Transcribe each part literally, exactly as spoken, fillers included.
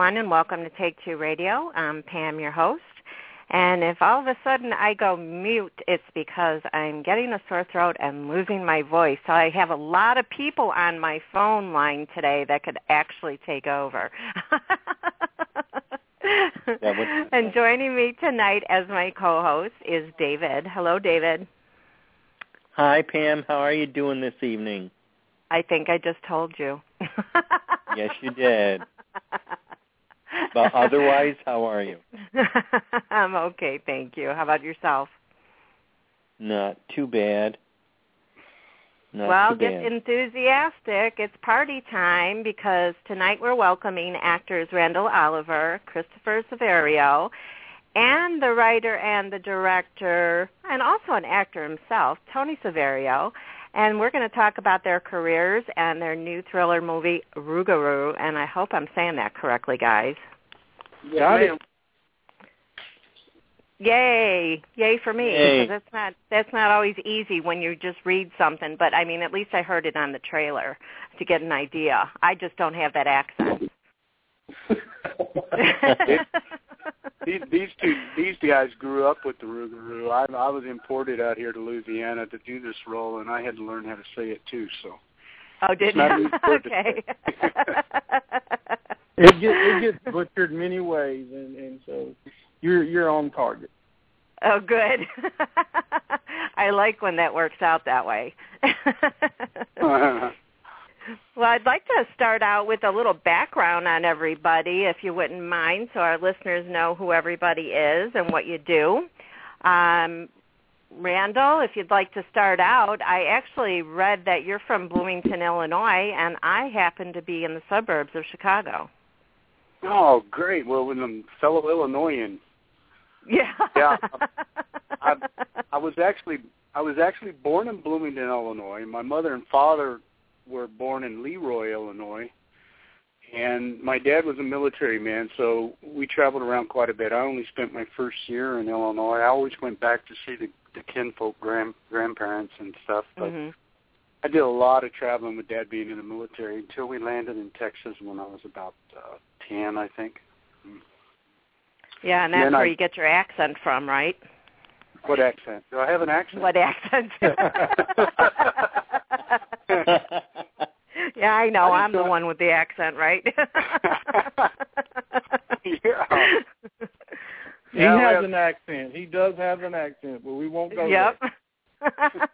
everyone, and welcome to Take Two Radio. I'm Pam, your host. And if all of a sudden I go mute, it's because I'm getting a sore throat and losing my voice. So I have a lot of people on my phone line today that could actually take over. And joining me tonight as my co-host is David. Hello, David. Hi, Pam. How are you doing this evening? I think I just told you. Yes, you did. But otherwise, how are you? I'm okay, thank you. How about yourself? Not too bad. Not well, too get bad. enthusiastic. It's party time because tonight we're welcoming actors Randall Oliver, Christopher Saverio, and the writer and the director, and also an actor himself, Tony Saverio. And we're going to talk about their careers and their new thriller movie, Rougarou. And I hope I'm saying that correctly, guys. Got it. Yay. Yay for me. Yay. Because that's not, that's not always easy when you just read something. But, I mean, at least I heard it on the trailer to get an idea. I just don't have that accent. it, these, these two, these guys grew up with the Rougarou. I, I was imported out here to Louisiana to do this role, and I had to learn how to say it too. So, oh, did you? Okay. it gets it gets butchered many ways, and, and so you're you're on target. Oh, good. I like when that works out that way. Well, I'd like to start out with a little background on everybody, if you wouldn't mind, so our listeners know who everybody is and what you do. Um, Randall, if you'd like to start out, I actually read that you're from Bloomington, Illinois, and I happen to be in the suburbs of Chicago. Oh, great. Well, I'm a fellow Illinoisan. Yeah. Yeah. I, I was actually I was actually born in Bloomington, Illinois. My mother and father were born in Leroy, Illinois, and my dad was a military man, so we traveled around quite a bit. I only spent my first year in Illinois. I always went back to see the, the kinfolk, grand, grandparents and stuff, but mm-hmm. I did a lot of traveling with Dad being in the military until we landed in Texas when I was about uh, ten, I think. Yeah, and that's and where I, you get your accent from, right? What accent? Do I have an accent? What accent? Yeah, I know. I'm the one with the accent, right? Yeah. He Yeah, has well, an accent. He does have an accent, but we won't go yep. there.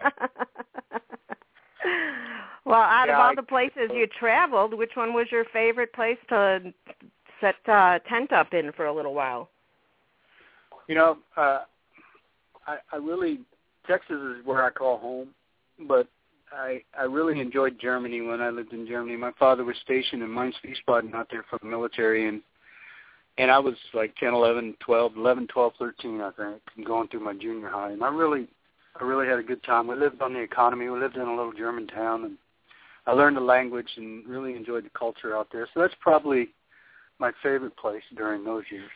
Well, out yeah, of all I, the places you traveled, which one was your favorite place to set uh, tent up in for a little while? You know, uh, I, I really, Texas is where I call home, but I I really enjoyed Germany when I lived in Germany. My father was stationed in Mainz, Wiesbaden out there for the military, and and I was like ten, eleven, twelve, eleven, twelve, thirteen, I think, and going through my junior high. And I really, I really had a good time. We lived on the economy. We lived in a little German town, and I learned the language and really enjoyed the culture out there. So that's probably my favorite place during those years.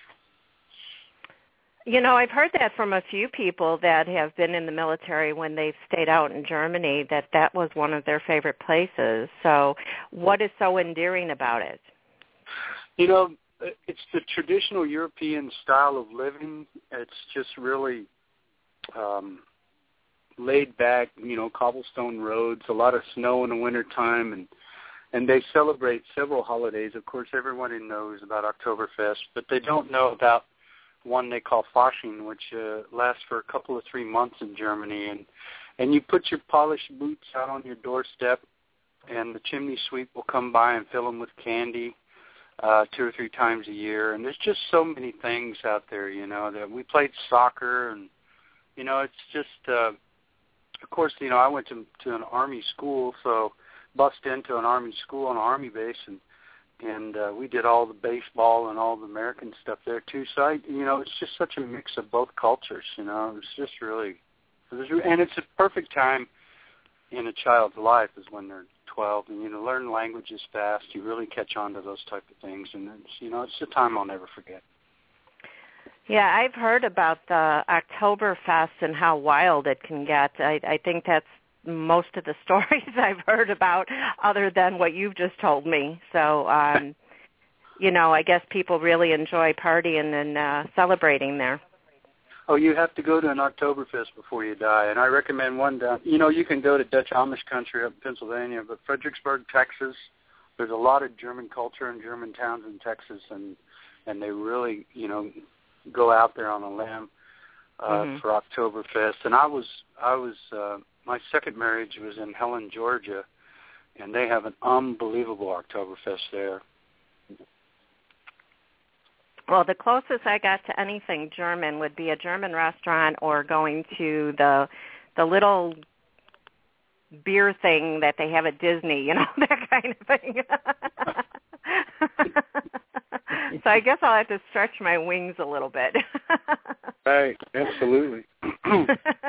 You know, I've heard that from a few people that have been in the military when they've stayed out in Germany, that that was one of their favorite places. So what is so endearing about it? You know, it's the traditional European style of living. It's just really um, laid back, you know, cobblestone roads, a lot of snow in the wintertime, and and they celebrate several holidays. Of course, everyone knows about Oktoberfest, but they don't know about one they call Fasching, which uh, lasts for a couple of three months in Germany. And, and you put your polished boots out on your doorstep, and the chimney sweep will come by and fill them with candy uh, two or three times a year. And there's just so many things out there, you know, that we played soccer, and, you know, it's just, uh, of course, you know, I went to, to an Army school, so bust into an Army school on an Army base, and And uh, we did all the baseball and all the American stuff there too. So I, you know, it's just such a mix of both cultures. You know, it's just really, it was, and it's a perfect time in a child's life is when they're twelve, and you know, learn languages fast. You really catch on to those type of things, and it's, you know, it's a time I'll never forget. Yeah, I've heard about the Oktoberfest and how wild it can get. I, I think that's most of the stories I've heard about, other than what you've just told me. So, um, you know, I guess people really enjoy partying and uh, celebrating there. Oh, you have to go to an Oktoberfest before you die, and I recommend one down. You know, you can go to Dutch Amish country up in Pennsylvania, but Fredericksburg, Texas, there's a lot of German culture and German towns in Texas, and and they really, you know, go out there on a limb uh, mm-hmm. for Oktoberfest. And I was, I was, uh, my second marriage was in Helen, Georgia, and they have an unbelievable Oktoberfest there. Well, the closest I got to anything German would be a German restaurant or going to the the little beer thing that they have at Disney, you know, that kind of thing. So I guess I'll have to stretch my wings a little bit. Right, absolutely. Well,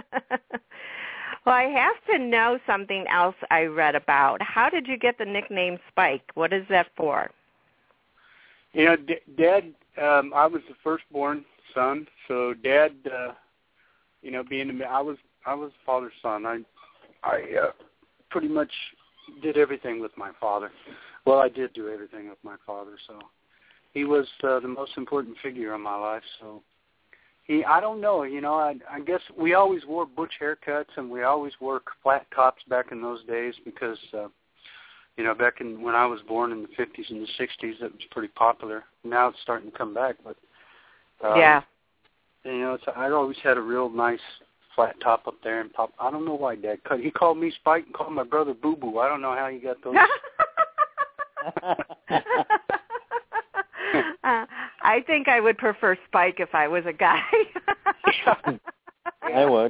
I have to know something else I read about. How did you get the nickname Spike? What is that for? You know, D- Dad, um, I was the firstborn son, so Dad, uh, you know, being the, I was I was father's son. I I uh, pretty much did everything with my father. Well, I did do everything with my father, so he was uh, the most important figure in my life. So he, I don't know, you know, I, I guess we always wore butch haircuts and we always wore flat tops back in those days because, uh, you know, back in when I was born in the fifties and the sixties, it was pretty popular. Now it's starting to come back, but um, yeah, you know, it's, I always had a real nice flat top up there and pop. I don't know why Dad cut. He called me Spike and called my brother Boo Boo. I don't know how he got those. uh, I think I would prefer Spike if I was a guy. I would.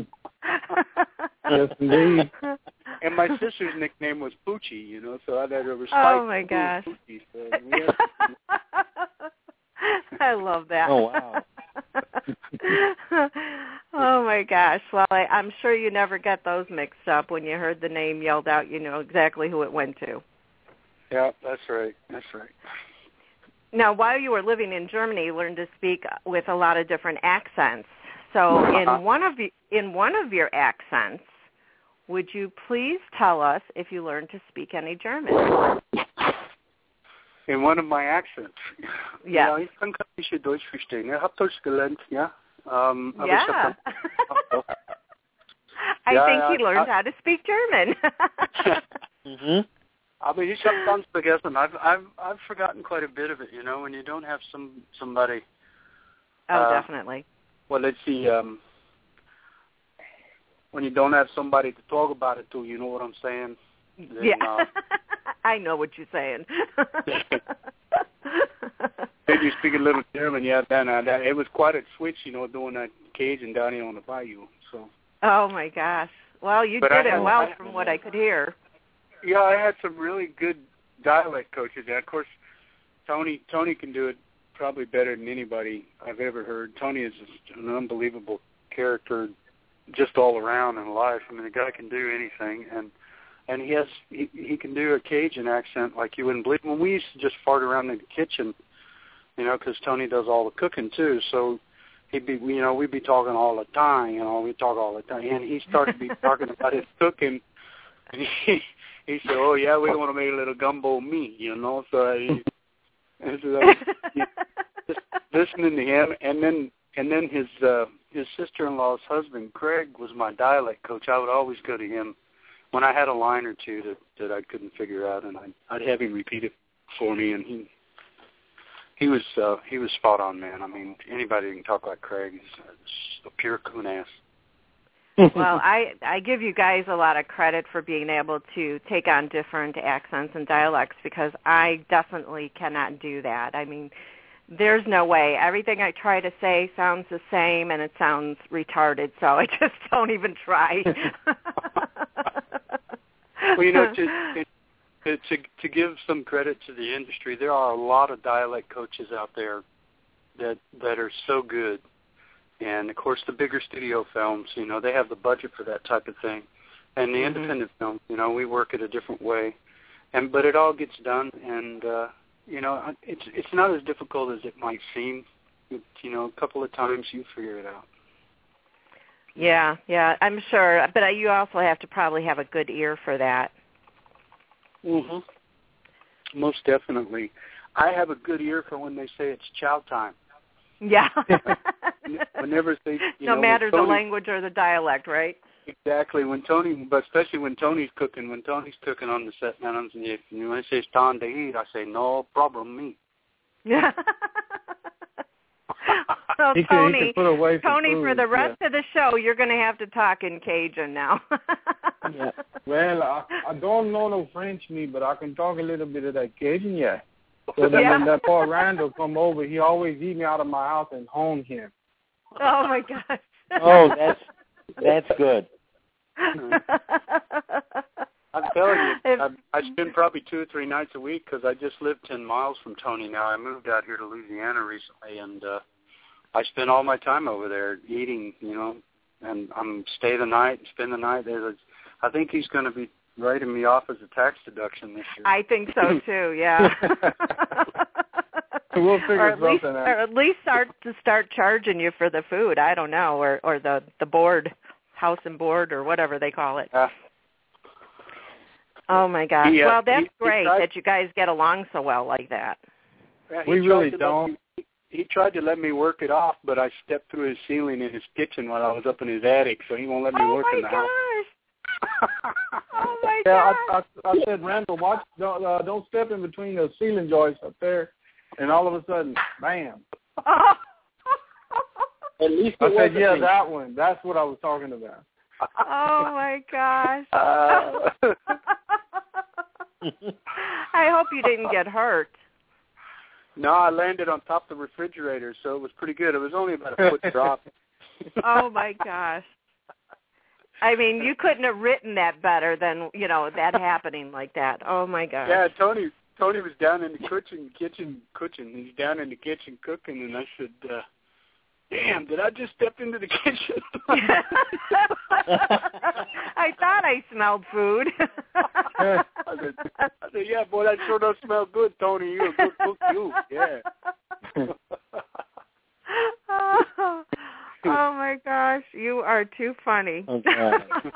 Yes, indeed. And my sister's nickname was Poochie, you know, so I'd had her Spike. Oh my gosh! Poochie, so we had... I love that. Oh wow. Oh my gosh! Well, I, I'm sure you never got those mixed up when you heard the name yelled out. You know exactly who it went to. Yeah, that's right. That's right. Now, while you were living in Germany, you learned to speak with a lot of different accents. So, in one of you, in one of your accents, would you please tell us if you learned to speak any German? In one of my accents. Yeah. Ja, ich kann ein bisschen Deutsch verstehen. Ich habe Deutsch gelernt, ja. Um, aber yeah. ich hab dann... I ja, think ja, he learned I... how to speak German. Mhm. Aber ich habe ganz vergessen. I've I've I've forgotten quite a bit of it. You know, when you don't have some somebody. Oh, uh, definitely. Well, let's see. Um, when you don't have somebody to talk about it to, you know what I'm saying? Then, Yeah. Uh, I know what you're saying. Then you speak a little German, yeah. Then uh, that, it was quite a switch, you know, doing that Cajun down here on the bayou. So. Oh my gosh! Well, you But did I it had- well, I- from what I could hear. Yeah, I had some really good dialect coaches. And of course, Tony Tony can do it probably better than anybody I've ever heard. Tony is just an unbelievable character, just all around in life. I mean, the guy can do anything, and and he has he, he can do a Cajun accent like you wouldn't believe. When we used to just fart around in the kitchen, you know, because Tony does all the cooking too, so he'd be, you know, we'd be talking all the time, you know, we talk all the time, and he started to be talking about his cooking, and he he said, "Oh yeah, we want to make a little gumbo meat," you know, so he, and so I, he, just listening to him, and then and then his uh, his sister-in-law's husband, Craig, was my dialect coach. I would always go to him when I had a line or two that, that I couldn't figure out, and I'd, I'd have him repeat it for me, and he he was uh, he was spot on, man. I mean, anybody who can talk like Craig is uh, a pure coon ass. Well, I I give you guys a lot of credit for being able to take on different accents and dialects, because I definitely cannot do that. I mean, there's no way. Everything I try to say sounds the same, and it sounds retarded, so I just don't even try. Well, you know, to, to to to give some credit to the industry, there are a lot of dialect coaches out there that that are so good. And, of course, the bigger studio films, you know, they have the budget for that type of thing. And the Mm-hmm. independent film, you know, we work it a different way. And but it all gets done, and, uh, you know, it's it's not as difficult as it might seem. It, you know, a couple of times you figure it out. Yeah, yeah, I'm sure. But you also have to probably have a good ear for that. Mm-hmm. Most definitely. I have a good ear for when they say it's chow time. Yeah. Whenever they, you no know, matter Tony, the language or the dialect, right? Exactly. When Tony, but especially when Tony's cooking, when Tony's cooking on the set, man, I'm saying, you know, when I say it's time to eat, I say no problem, me. Yeah. Well, he Tony, can, he can put away Tony, food, for the rest yeah. of the show, you're going to have to talk in Cajun now. Yeah. Well, I, I don't know no French, me, but I can talk a little bit of that Cajun, yeah. So that Yeah. when that poor Randall come over, he always eat me out of my house and home him. Oh my gosh. Oh, that's that's good. I'm telling you, If, I, I spend probably two or three nights a week because I just live ten miles from Tony now. I moved out here to Louisiana recently, and uh, I spend all my time over there eating, you know, and I'm stay the night, spend the night. There's a, I think he's going to be writing me off as a tax deduction this year. I think so too. Yeah. We'll figure or at least, something out. or at least start to start charging you for the food. I don't know, or or the the board, house and board, or whatever they call it. Uh, oh my gosh! he, uh, well, that's he, he great tried, that you guys get along so well like that. yeah, he We tried really to don't. Me, he, he tried to let me work it off, but I stepped through his ceiling in his kitchen while I was up in his attic, so he won't let me Oh work my in the gosh! house. Oh my Yeah, gosh! I, I, I said, Randall, watch, don't, uh, don't step in between those ceiling joists up there. And all of a sudden, bam. Oh. At least I it said, wasn't yeah, me. that one. That's what I was talking about. Oh my gosh! Uh, I hope you didn't get hurt. no, I landed on top of the refrigerator, so it was pretty good. It was only about a foot drop. Oh my gosh! I mean, you couldn't have written that better than, you know, that happening like that. Oh my gosh! Yeah, Tony. Tony was down in the kitchen, kitchen, kitchen. He's down in the kitchen cooking, and I said, uh, "Damn, did I just step into the kitchen?" I thought I smelled food. I said, I said, "Yeah, boy, that sure does smell good, Tony. You're a good cook, you. Yeah." oh, oh my gosh, you are too funny. Okay.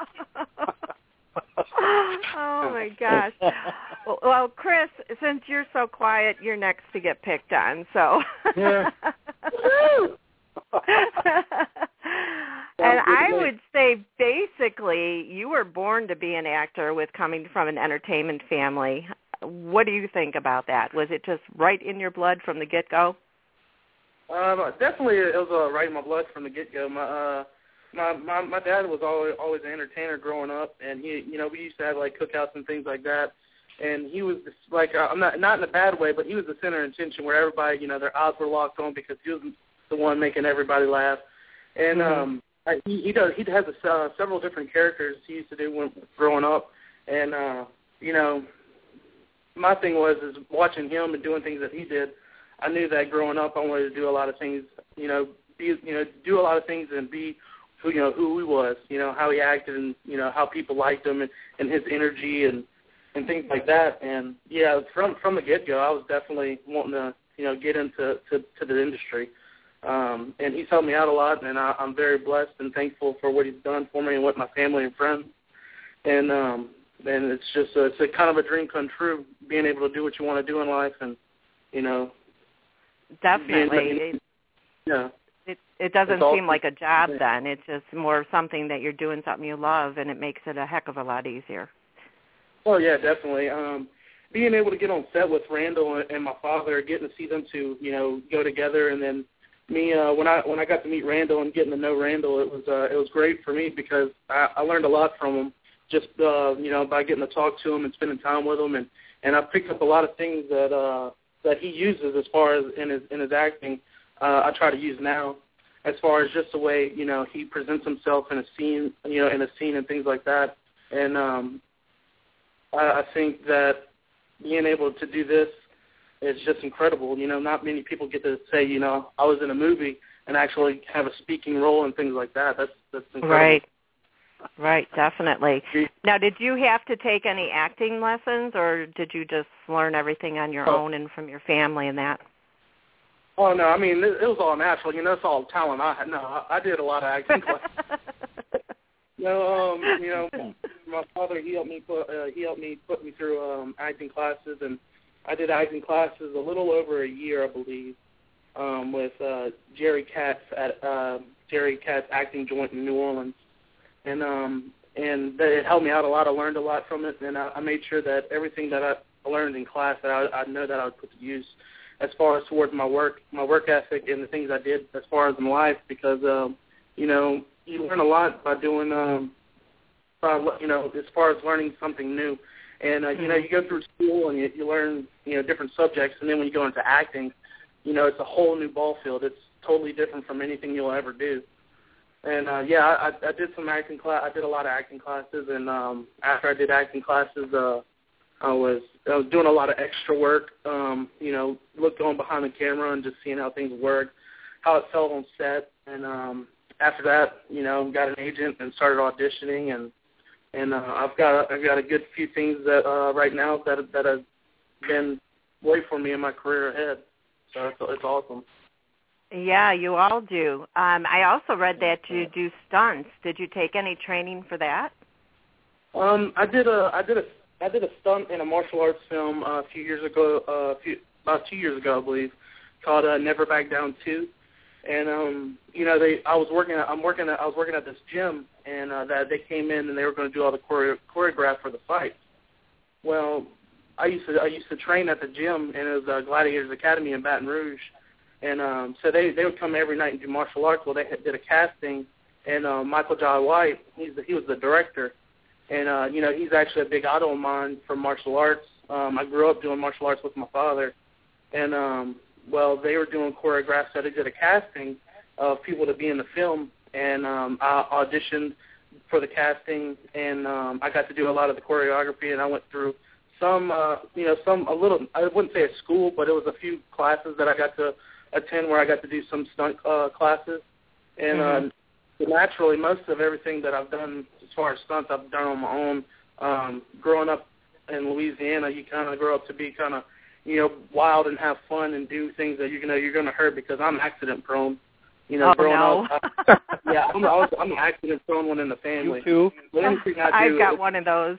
Oh my gosh. Well, Chris, since you're so quiet, you're next to get picked on. So. Yeah. And I would say basically you were born to be an actor with coming from an entertainment family. What do you think about that? Was it just right in your blood from the get-go? Um, definitely, it was uh, right in my blood from the get-go. My uh, my my my dad was always always an entertainer growing up, and he, you know, we used to have like cookouts and things like that. And he was just, like, uh, I'm not not in a bad way, but he was the center of attention where everybody, you know, their eyes were locked on because he was the one making everybody laugh. And Mm-hmm. um, I, he he does he has a, uh, several different characters he used to do when growing up, and uh, you know, my thing was is watching him and doing things that he did. I knew that growing up, I wanted to do a lot of things, you know, be, you know, do a lot of things and be who, you know, who he was, you know, how he acted and, you know, how people liked him and, and his energy and, and things like that. And, yeah, from from the get-go, I was definitely wanting to, you know, get into to, to the industry. Um, and he's helped me out a lot, and I, I'm very blessed and thankful for what he's done for me and what my family and friends. And, um, and it's just a, it's a kind of a dream come true, being able to do what you want to do in life and, you know, Definitely. being, It, yeah. it, it doesn't It's all- seem like a job then. It's just more something that you're doing something you love, and it makes it a heck of a lot easier. Oh, yeah, definitely. Um, being able to get on set with Randall and my father, getting to see them two, you know, go together, and then me uh, when I when I got to meet Randall and getting to know Randall, it was uh, it was great for me because I, I learned a lot from him, just uh, you know, by getting to talk to him and spending time with him, and, and I picked up a lot of things that uh, that he uses as far as in his in his acting. Uh, I try to use now, as far as just the way, you know, he presents himself in a scene, you know, in a scene and things like that, and um, I, I think that being able to do this is just incredible. You know, not many people get to say, you know, I was in a movie and actually have a speaking role and things like that. That's that's incredible. Right. Right, definitely. Now, did you have to take any acting lessons, or did you just learn everything on your Oh. own and from your family and that? Oh, no, I mean, it, it was all natural. You know, it's all talent I had. No, I, I did a lot of acting classes. No, um, you know, my father, he helped me put uh, he helped me put me through um, acting classes, and I did acting classes a little over a year, I believe, um, with uh, Jerry Katz at uh, Jerry Katz Acting Joint in New Orleans, and um, and it helped me out a lot. I learned a lot from it, and I, I made sure that everything that I learned in class that I, I know that I would put to use as far as towards my work, my work ethic, and the things I did as far as in life, because um, you know you learn a lot by doing, um, by, you know, as far as learning something new. And, uh, you know, you go through school and you, you learn, you know, different subjects, and then when you go into acting, you know, it's a whole new ball field. It's totally different from anything you'll ever do. And, uh, yeah, I, I did some acting class. I did a lot of acting classes, and um, after I did acting classes, uh, I was I was doing a lot of extra work, um, you know, look going behind the camera and just seeing how things worked, how it felt on set. And um, after that, you know, got an agent and started auditioning, and And uh, I've got I've got a good few things that uh, right now that that have been waiting for me in my career ahead. So it's, it's awesome. Yeah, you all do. Um, I also read that you do stunts. Did you take any training for that? Um, I did a I did a I did a stunt in a martial arts film uh, a few years ago. Uh, a few, about two years ago, I believe, called uh, Never Back Down two. And um, you know, they I was working at, I'm working at, I was working at this gym, and uh, that they came in and they were going to do all the chore- choreograph for the fight. Well, I used to I used to train at the gym, and it was uh, Gladiators Academy in Baton Rouge, and um, so they they would come every night and do martial arts. Well, they had, did a casting, and uh, Michael Jai White, he's the, he was the director, and uh, you know, he's actually a big idol of mine for martial arts. Um, I grew up doing martial arts with my father, and um, well, they were doing choreographs, so they did a casting of people to be in the film, and um, I auditioned for the casting, and um, I got to do a lot of the choreography, and I went through some, uh, you know, some, a little, I wouldn't say a school, but it was a few classes that I got to attend where I got to do some stunt uh, classes, and mm-hmm. uh, naturally, most of everything that I've done as far as stunts, I've done on my own. Um, growing up in Louisiana, you kind of grow up to be kind of, you know, wild and have fun and do things that you know you're going to hurt, because I'm accident prone. You know, oh, growing no. up, I, yeah, I'm, I was, I'm an accident prone one in the family. You too. But anything I do, I've got one of those.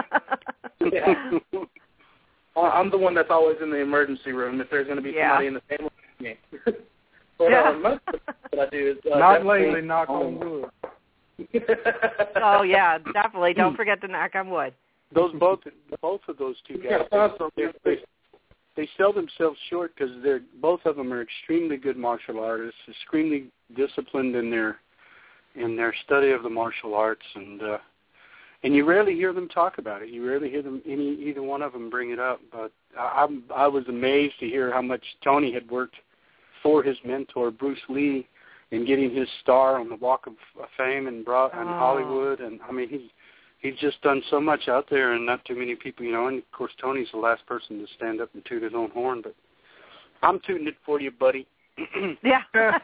Yeah. I'm the one that's always in the emergency room if there's going to be yeah. somebody in the family. Me. But yeah. uh, most of what I do is uh, not lately. Knock on wood. Oh yeah, definitely. Don't forget to knock on wood. Those both both of those two guys. They, they, they sell themselves short because they're both of them are extremely good martial artists, extremely disciplined in their in their study of the martial arts, and uh, and you rarely hear them talk about it. You rarely hear them any either one of them bring it up. But I, I, I was amazed to hear how much Tony had worked for his mentor Bruce Lee in getting his star on the Walk of Fame in, Bro- in oh. Hollywood, and I mean he's. He's just done so much out there, and not too many people, you know. And of course, Tony's the last person to stand up and toot his own horn. But I'm tooting it for you, buddy. Yeah.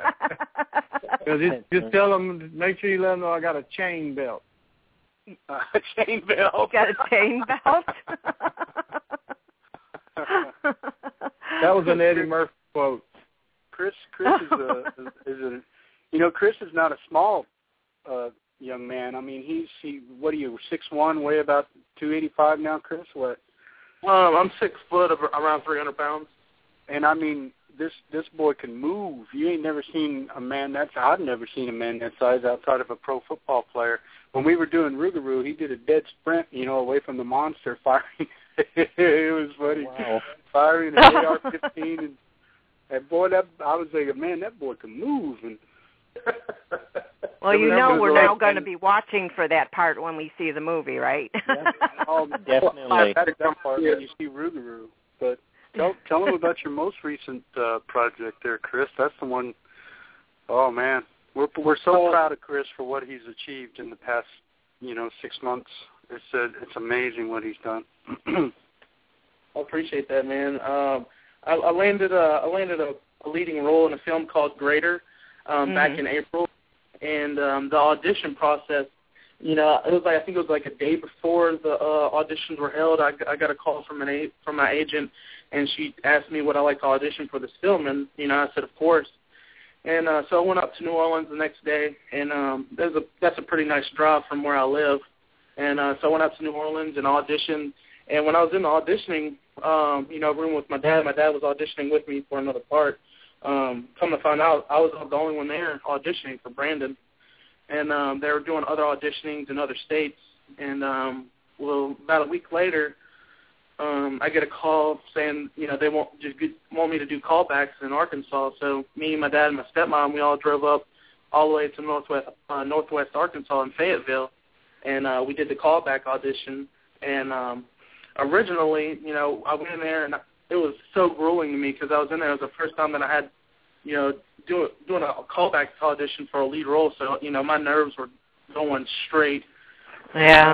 just, just tell them, make sure you let them know I got a chain belt. Uh, a chain belt. You got a chain belt. That was an Eddie Murphy quote. Chris, Chris is a, is a, you know, Chris is not a small. Uh, young man. I mean, he's, he, what are you, six one, weigh about two eighty-five now, Chris? What? Um, I'm six foot, around three hundred pounds. And, I mean, this this boy can move. You ain't never seen a man that size. I've never seen a man that size outside of a pro football player. When we were doing Rougarou, he did a dead sprint, you know, away from the monster, firing. It was funny. Wow. Firing an A R fifteen. And, and, boy, that, I was like, man, that boy can move. And well, you know we're now going to be watching for that part when we see the movie, right? Yeah. Oh, definitely. That's that part when you see Rougarou. But tell tell them about your most recent uh, project there, Chris. That's the one. Oh man, we're we're so proud of Chris for what he's achieved in the past, you know, six months. It's uh, it's amazing what he's done. I appreciate that, man. Um, I, I landed a I landed a, a leading role in a film called Greater. Um, mm-hmm. Back in April, and um, the audition process, you know, it was like I think it was like a day before the uh, auditions were held. I, I got a call from an a- from my agent, and she asked me would I like to audition for this film, and you know, I said of course. And uh, so I went up to New Orleans the next day, and um, there's a that's a pretty nice drive from where I live, and uh, so I went up to New Orleans and auditioned. And when I was in the auditioning um, you know, room with my dad. My dad was auditioning with me for another part. Um, come to find out, I was the only one there auditioning for Brandon. And um, they were doing other auditionings in other states. And, um, well, about a week later, um, I get a call saying, you know, they want, just want me to do callbacks in Arkansas. So me, my dad, and my stepmom, we all drove up all the way to Northwest, uh, Northwest Arkansas in Fayetteville. And uh, we did the callback audition. And um, originally, you know, I went in there, and it was so grueling to me because I was in there. It was the first time that I had, you know, do, doing a callback audition for a lead role. So, you know, my nerves were going straight. Yeah. Uh,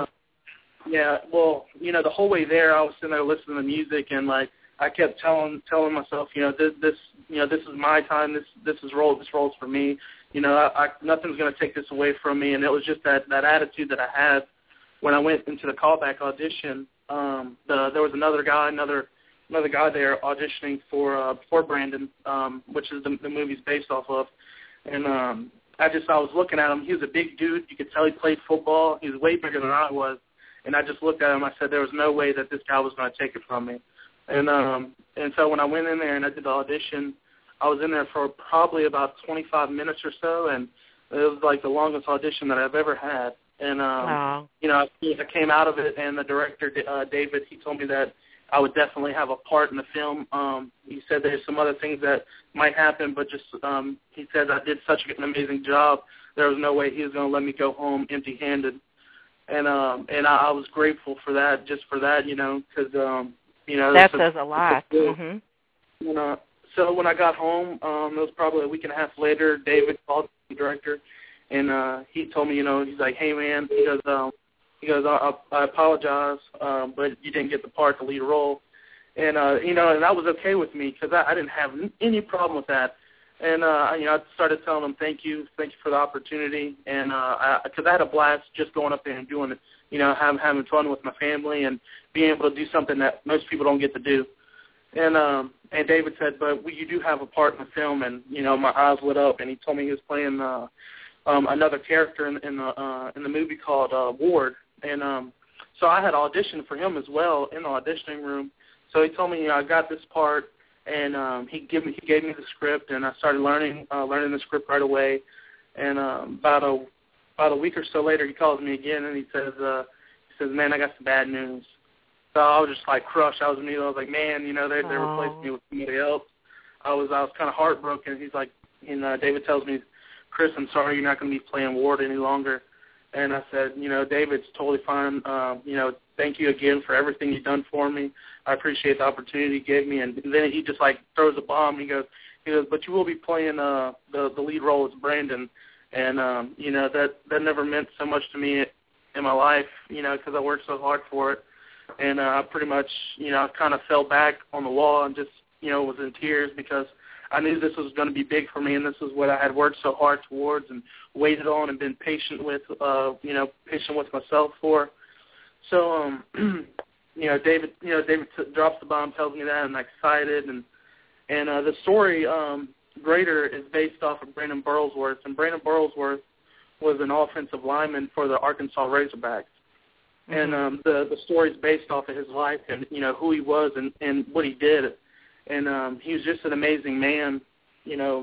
yeah, well, you know, the whole way there, I was sitting there listening to music, and, like, I kept telling telling myself, you know, this, this you know, this is my time. This this is role. This role's for me. You know, I, I, nothing's going to take this away from me. And it was just that, that attitude that I had when I went into the callback audition. Um, the, there was another guy, another another guy there auditioning for uh, for Brandon, um, which is the, the movie's based off of. And um, I just I was looking at him. He was a big dude. You could tell he played football. He was way bigger than I was. And I just looked at him. I said there was no way that this guy was going to take it from me. And um, and so when I went in there and I did the audition, I was in there for probably about twenty-five minutes or so, and it was like the longest audition that I've ever had. And um, wow. you know, I came out of it, and the director, uh, David, he told me that I would definitely have a part in the film. Um, he said there's some other things that might happen, but just um, he said I did such an amazing job. There was no way he was going to let me go home empty-handed. And um, and I, I was grateful for that, just for that, you know, because um, you know that a, says a lot. Mm-hmm. You know, so when I got home, um, it was probably a week and a half later. David called the director, and uh, he told me, you know, he's like, hey man, he goes, um, he goes, I, I apologize, um, but you didn't get the part, the lead role, and uh, you know, and that was okay with me because I, I didn't have any problem with that. And, uh, you know, I started telling them, thank you, thank you for the opportunity. And uh, because I, I had a blast just going up there and doing it, you know, having, having fun with my family and being able to do something that most people don't get to do. And um, and David said, but we, you do have a part in the film. And, you know, my eyes lit up. And he told me he was playing uh, um, another character in, in, the, uh, in the movie called uh, Ward. And um, so I had auditioned for him as well in the auditioning room. So he told me, you know, I got this part. And um, he gave me he gave me the script, and I started learning uh, learning the script right away. And um, about a about a week or so later, he calls me again, and he says, uh, he says, man, I got some bad news. So I was just like crushed. I was I was like, man, you know, they they replaced me with somebody else. I was I was kind of heartbroken. He's like, and uh, David tells me, Chris, I'm sorry, you're not going to be playing Ward any longer. And I said, you know, David's totally fine. Um, you know, thank you again for everything you've done for me. I appreciate the opportunity you gave me. And then he just, like, throws a bomb. He goes, he goes, but you will be playing uh, the, the lead role as Brandon. And, um, you know, that, that never meant so much to me in my life, you know, because I worked so hard for it. And uh, I pretty much, you know, I kind of fell back on the wall and just, you know, was in tears because I knew this was going to be big for me, and this is what I had worked so hard towards and waited on and been patient with, uh, you know, patient with myself for. So, um, you know, David, you know, David t- drops the bomb, tells me that, and I'm excited. And and uh, the story, um, Greater, is based off of Brandon Burlsworth, and Brandon Burlsworth was an offensive lineman for the Arkansas Razorbacks. Mm-hmm. And um, the the story is based off of his life and, you know, who he was and, and what he did. And um, he was just an amazing man, you know,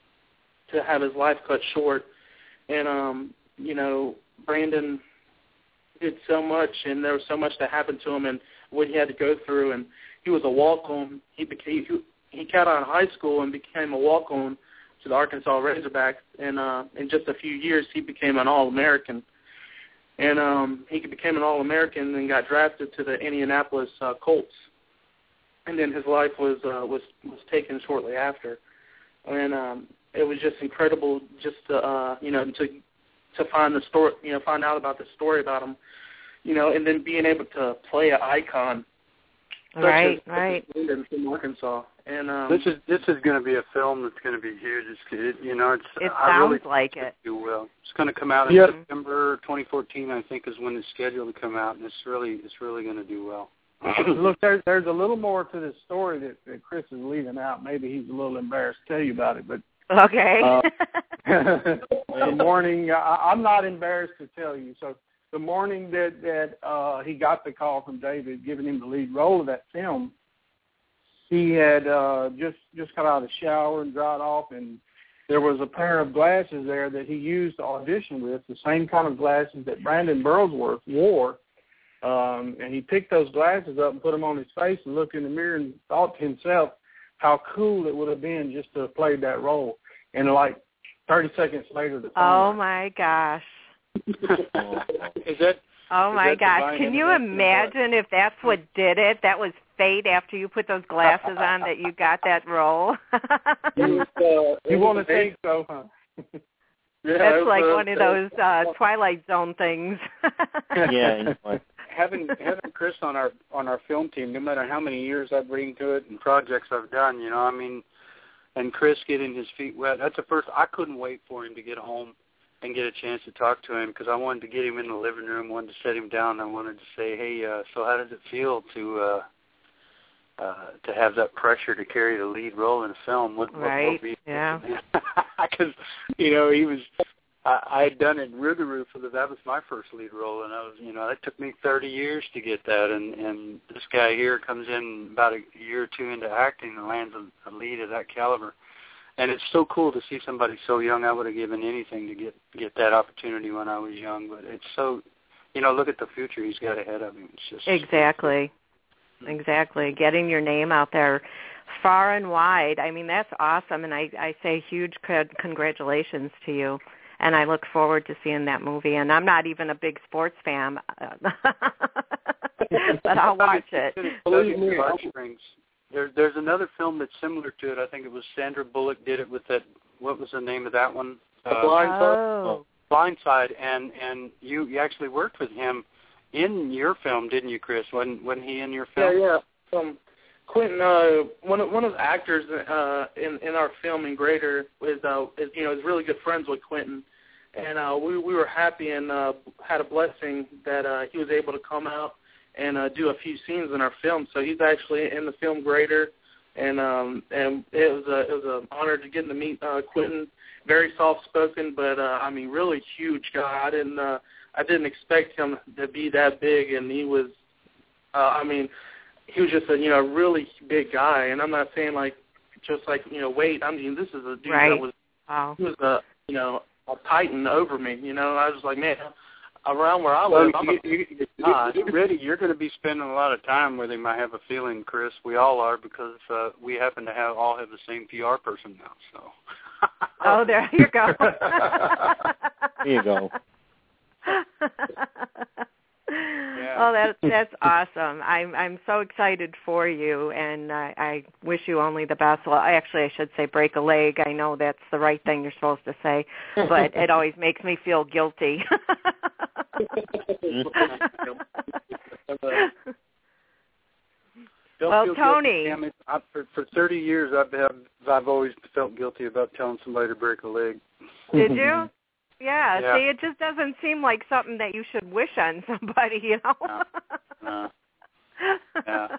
to have his life cut short. And, um, you know, Brandon did so much, and there was so much that happened to him and what he had to go through. And he was a walk-on. He became he, he got out of high school and became a walk-on to the Arkansas Razorbacks. And uh, in just a few years, he became an All-American. And um, he became an All-American and got drafted to the Indianapolis uh, Colts. And then his life was uh, was was taken shortly after, and um, it was just incredible, just to uh, you know to to find the story, you know, find out about the story about him, you know, and then being able to play an icon, right, such as, right, such as from Arkansas. And um, this is this is going to be a film that's going to be huge. It's it, you know, it's it I sounds really like it. Do well. It's going to come out in yep. September twenty fourteen, I think, is when it's scheduled to come out, and it's really it's really going to do well. Look, there's there's a little more to this story that, that Chris is leaving out. Maybe he's a little embarrassed to tell you about it, but okay. uh, the morning, I, I'm not embarrassed to tell you. So the morning that that uh, he got the call from David, giving him the lead role of that film, he had uh, just just got out of the shower and dried off, and there was a pair of glasses there that he used to audition with, the same kind of glasses that Brandon Burlsworth wore. Um, and he picked those glasses up and put them on his face and looked in the mirror and thought to himself how cool it would have been just to have played that role. And like thirty seconds later, the oh my gosh! Is that? Oh is my that gosh! Can you imagine if that's what did it? That was fate after you put those glasses on that you got that role. you uh, you want to think so, huh? Yeah, that's like uh, one of those uh, Twilight Zone things. Yeah. having having Chris on our on our film team, no matter how many years I bring to it and projects I've done, you know, I mean, and Chris getting his feet wet. That's the first. I couldn't wait for him to get home and get a chance to talk to him because I wanted to get him in the living room, wanted to set him down. I wanted to say, hey, uh, so how does it feel to uh, uh, to have that pressure to carry the lead role in a film? What, right. What, what you yeah. Because you know he was. I, I had done it in Rougarou for the, that was my first lead role, and I was, you know, it took me thirty years to get that, and and this guy here comes in about a year or two into acting and lands a, a lead of that caliber, and it's so cool to see somebody so young. I would have given anything to get get that opportunity when I was young, but it's so, you know, look at the future he's got ahead of him. It's just exactly, exactly, getting your name out there far and wide. I mean, that's awesome, and I I say huge congratulations to you. And I look forward to seeing that movie. And I'm not even a big sports fan, but I'll watch it. There, there's another film that's similar to it. I think it was Sandra Bullock did it with that. What was the name of that one? Uh, Blindside. Oh. Blindside. And and you, you actually worked with him in your film, didn't you, Chris? Wasn't wasn't he in your film? Yeah, yeah. Um, Quentin, uh, one of one of the actors uh, in in our film in Greater is uh, is you know is really good friends with Quentin. And uh, we we were happy and uh, had a blessing that uh, he was able to come out and uh, do a few scenes in our film. So he's actually in the film Greater, and um, and it was a it was an honor to get to meet uh, Quentin. Very soft spoken, but uh, I mean really huge guy. I didn't uh, I didn't expect him to be that big, and he was. Uh, I mean, he was just a you know really big guy, and I'm not saying like just like you know weight. I mean this is a dude right. that was wow. he was a you know. a titan over me, you know. I was like, man, around where I well, live, I'm you, a you, you, you ready? You're going to be spending a lot of time with him. I have a feeling, Chris. We all are because uh, we happen to have all have the same P R person now. So. Oh, there you go. There you go. Yeah. Oh, that's that's awesome. I'm I'm so excited for you, and I, I wish you only the best. Well, actually, I should say break a leg. I know that's the right thing you're supposed to say, but it always makes me feel guilty. Well, Tony. Damn it. I, for, for thirty years, I've have, I've always felt guilty about telling somebody to break a leg. Did you? Yeah, yeah. See, it just doesn't seem like something that you should wish on somebody, you know? No. No. Yeah.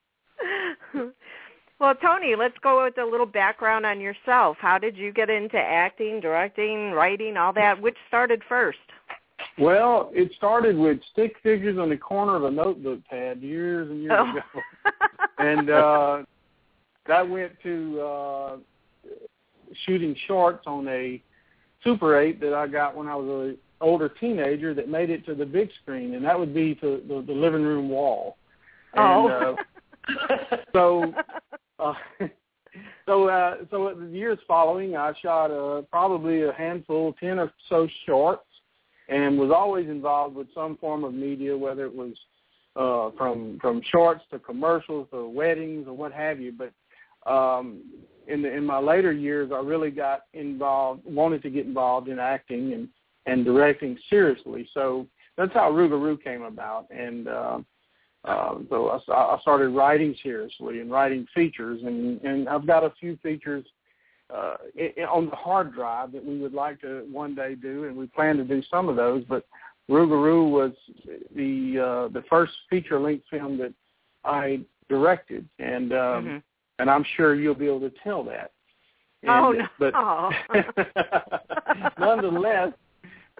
Well, Tony, let's go with a little background on yourself. How did you get into acting, directing, writing, all that? Which started first? Well, it started with stick figures on the corner of a notebook pad years and years oh. ago. And uh, that went to uh, shooting shorts on a Super eight that I got when I was an older teenager that made it to the big screen, and that would be to the, the living room wall. And, oh. uh, so, uh, so, uh, so the years following, I shot uh, probably a handful, ten or so shorts, and was always involved with some form of media, whether it was uh, from from shorts to commercials to weddings or what have you. But um, in the, in my later years, I really got involved, wanted to get involved in acting and, and directing seriously. So that's how Rougarou came about. And uh, uh, so I, I started writing seriously and writing features. And, and I've got a few features uh, it, on the hard drive that we would like to one day do, and we plan to do some of those. But Rougarou was the uh, the first feature-length film that I directed. And um, mm-hmm. And I'm sure you'll be able to tell that. And, oh, no. But nonetheless,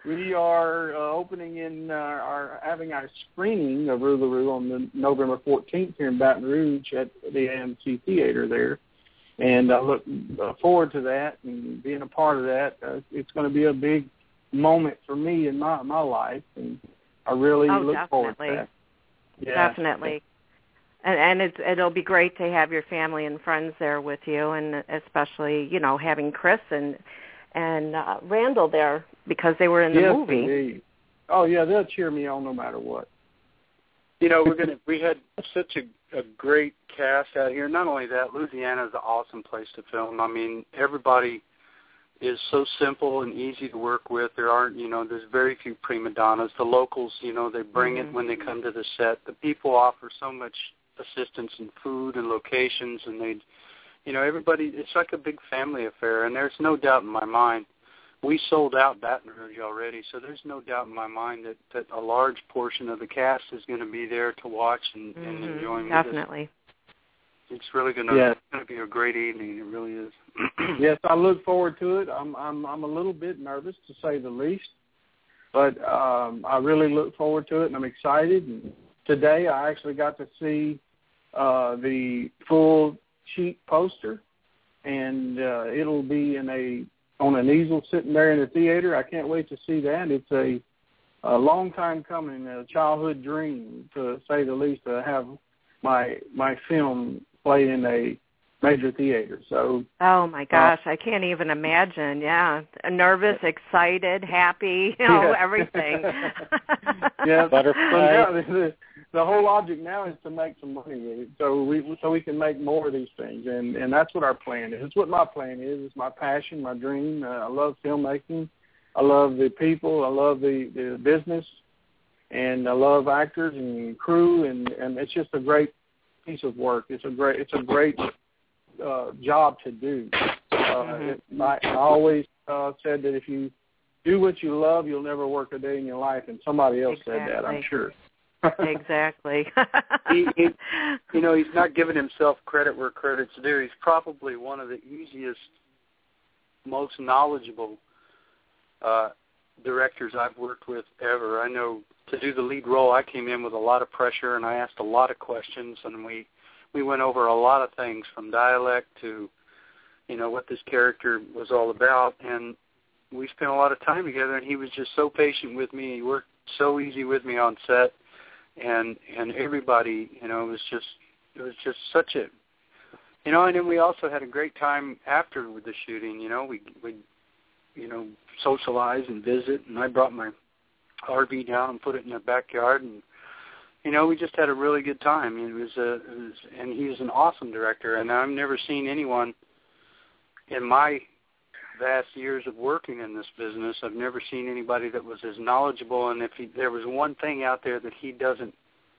we are uh, opening in uh, our having our screening of Rougarou on the November fourteenth here in Baton Rouge at the A M C Theater there, and I look uh, forward to that and being a part of that. Uh, it's going to be a big moment for me in my my life, and I really oh, look definitely. forward to that. Yeah. Definitely. And, and it's, it'll be great to have your family and friends there with you, and especially, you know, having Chris and and uh, Randall there because they were in the yes, movie. Indeed. Oh, yeah, they'll cheer me on no matter what. You know, we're gonna. We had such a, a great cast out here. Not only that, Louisiana is an awesome place to film. I mean, everybody is so simple and easy to work with. There aren't, you know, there's very few prima donnas. The locals, you know, they bring mm-hmm. it when they come to the set. The people offer so much assistance in food and locations, and they, you know, everybody, it's like a big family affair, and there's no doubt in my mind, we sold out Baton Rouge already, so there's no doubt in my mind that, that a large portion of the cast is going to be there to watch and, mm-hmm. and enjoy. Definitely. It's really going to, yes. it's going to be a great evening. It really is. Yes, I look forward to it. I'm I'm I'm a little bit nervous, to say the least, but um, I really look forward to it, and I'm excited. And today I actually got to see uh, the full sheet poster, and uh, it'll be in a on an easel sitting there in the theater. I can't wait to see that. It's a, a long time coming, a childhood dream, to say the least, to have my my film play in a major theater. So. Oh my gosh, uh, I can't even imagine. Yeah, nervous, excited, happy, you know, yeah. everything. Yeah, butterfly. So the, the whole object now is to make some money with it, so we so we can make more of these things, and and that's what our plan is. It's what my plan is. It's my passion, my dream. Uh, I love filmmaking. I love the people. I love the, the business, and I love actors and crew, and, and it's just a great piece of work. It's a great it's a great uh, job to do. Uh, mm-hmm. it, I, I always uh, said that if you do what you love, you'll never work a day in your life, and somebody else exactly. said that, I'm sure. Exactly. he, he, you know, he's not giving himself credit where credit's due. He's probably one of the easiest, most knowledgeable uh, directors I've worked with ever. I know to do the lead role, I came in with a lot of pressure, and I asked a lot of questions, and we, we went over a lot of things from dialect to, you know, what this character was all about, and we spent a lot of time together, and he was just so patient with me. He worked so easy with me on set, and and everybody, you know, it was just it was just such a, you know, and then we also had a great time after the shooting. You know, we we, you know, socialize and visit, and I brought my R V down and put it in the backyard, and you know, we just had a really good time. It was a, it was, and he's an awesome director, and I've never seen anyone in my vast years of working in this business, I've never seen anybody that was as knowledgeable, and if he, there was one thing out there that he doesn't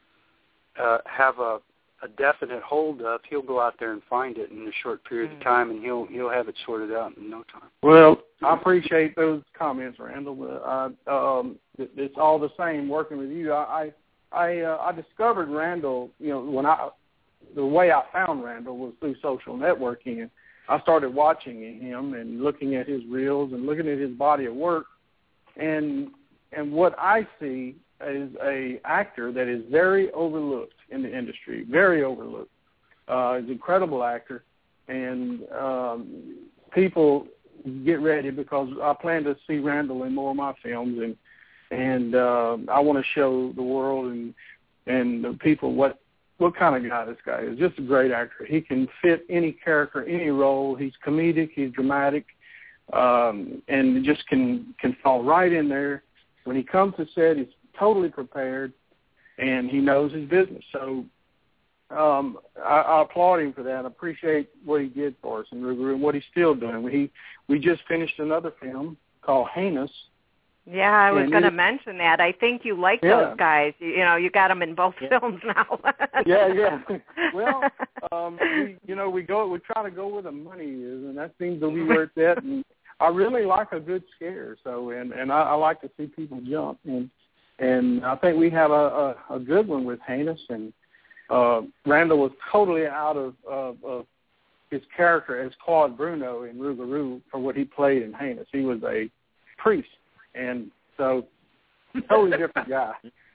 uh, have a, a definite hold of, he'll go out there and find it in a short period mm-hmm. of time, and he'll he'll have it sorted out in no time. Well, I appreciate those comments, Randall. Uh, um, it's all the same working with you. I I I, uh, I discovered Randall, you know, when I the way I found Randall was through social networking, and I started watching him and looking at his reels and looking at his body of work, and and what I see is a actor that is very overlooked in the industry, very overlooked. Uh, he's an incredible actor, and um, people get ready because I plan to see Randall in more of my films, and and uh, I want to show the world and and the people what. what kind of guy this guy is. Just a great actor. He can fit any character, any role. He's comedic, he's dramatic, um, and just can, can fall right in there. When he comes to set, he's totally prepared, and he knows his business. So um, I, I applaud him for that. I appreciate what he did for us in Rougarou and what he's still doing. We, we just finished another film called Heinous. Yeah, I was going to mention that. I think you like yeah. those guys. You, you know, you got them in both yeah. films now. yeah, yeah. Well, um, we, you know, we go, we try to go where the money is, and that seems to be where it's at. And I really like a good scare, so and and I, I like to see people jump, and and I think we have a a, a good one with Heinous, and uh, Randall was totally out of, of of his character as Claude Bruno in Rougarou for what he played in Heinous. He was a priest. And So, totally different guy.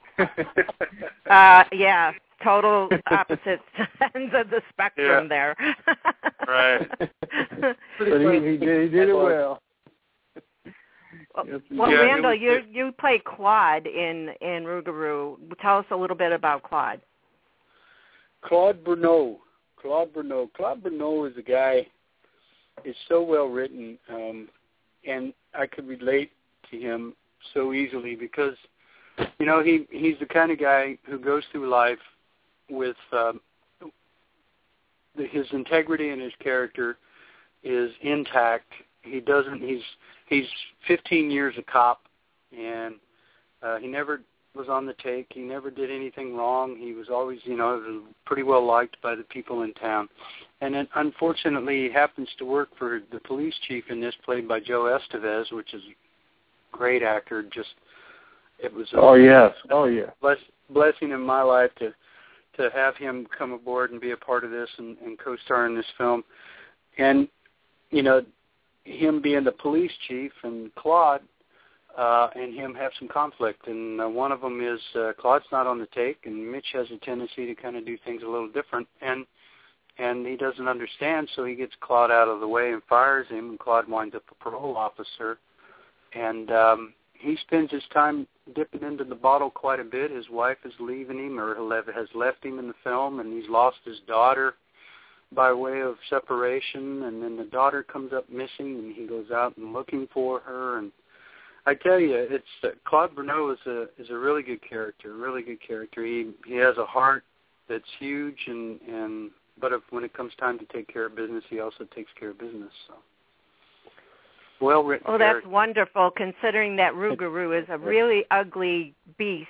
uh, yeah, total opposite ends of the spectrum yeah. there. Right. But he, he did, he did it well. Well, Yes, well yeah, Randall, was, you you play Claude in in Rougarou. Tell us a little bit about Claude. Claude Bruneau. Claude Bruneau. Claude Bruneau is a guy. Is so well written, um, and I could relate to him so easily because, you know, he he's the kind of guy who goes through life with um, the, his integrity and his character is intact. He doesn't. He's he's fifteen years a cop, and uh, he never was on the take. He never did anything wrong. He was always, you know, pretty well liked by the people in town. And then, unfortunately, he happens to work for the police chief in this, played by Joe Estevez, which is a great actor. Just it was. A, oh yes, oh yeah. Bless, blessing in my life to to have him come aboard and be a part of this and, and co-star in this film. And you know, him being the police chief and Claude. Uh, and him have some conflict, and uh, one of them is uh, Claude's not on the take, and Mitch has a tendency to kind of do things a little different, and and he doesn't understand, so he gets Claude out of the way and fires him, and Claude winds up a parole officer, and um, he spends his time dipping into the bottle quite a bit. His wife is leaving him, or has left him in the film, and he's lost his daughter by way of separation, and then the daughter comes up missing, and he goes out and looking for her, and I tell you, it's uh, Claude Bruneau is a is a really good character, really good character. He he has a heart that's huge, and and but if, when it comes time to take care of business, he also takes care of business. So, well written. Oh, character. that's wonderful, considering that Rougarou is a really ugly beast.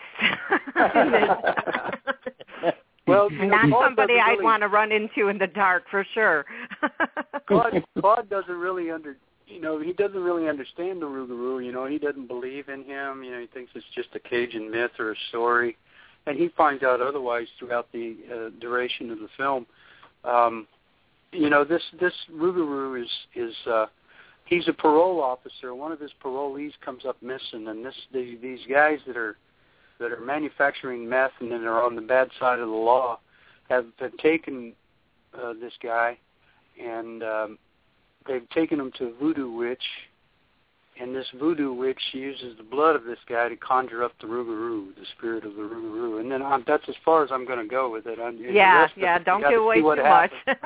Well, you know, not Claude somebody doesn't I'd really, want to run into in the dark for sure. Claude, Claude doesn't really under. You know, he doesn't really understand the Rougarou. You know, he doesn't believe in him. You know, he thinks it's just a Cajun myth or a story, and he finds out otherwise throughout the uh, duration of the film. Um, you know, this this Rougarou is is uh, he's a parole officer. One of his parolees comes up missing, and this the, these guys that are that are manufacturing meth and then are on the bad side of the law have, have taken uh, this guy and. Um, They've taken him to a voodoo witch, and this voodoo witch uses the blood of this guy to conjure up the Rougarou, the spirit of the Rougarou. And then I'm, that's as far as I'm going to go with it. I'm, yeah, yeah, it, don't give away too much.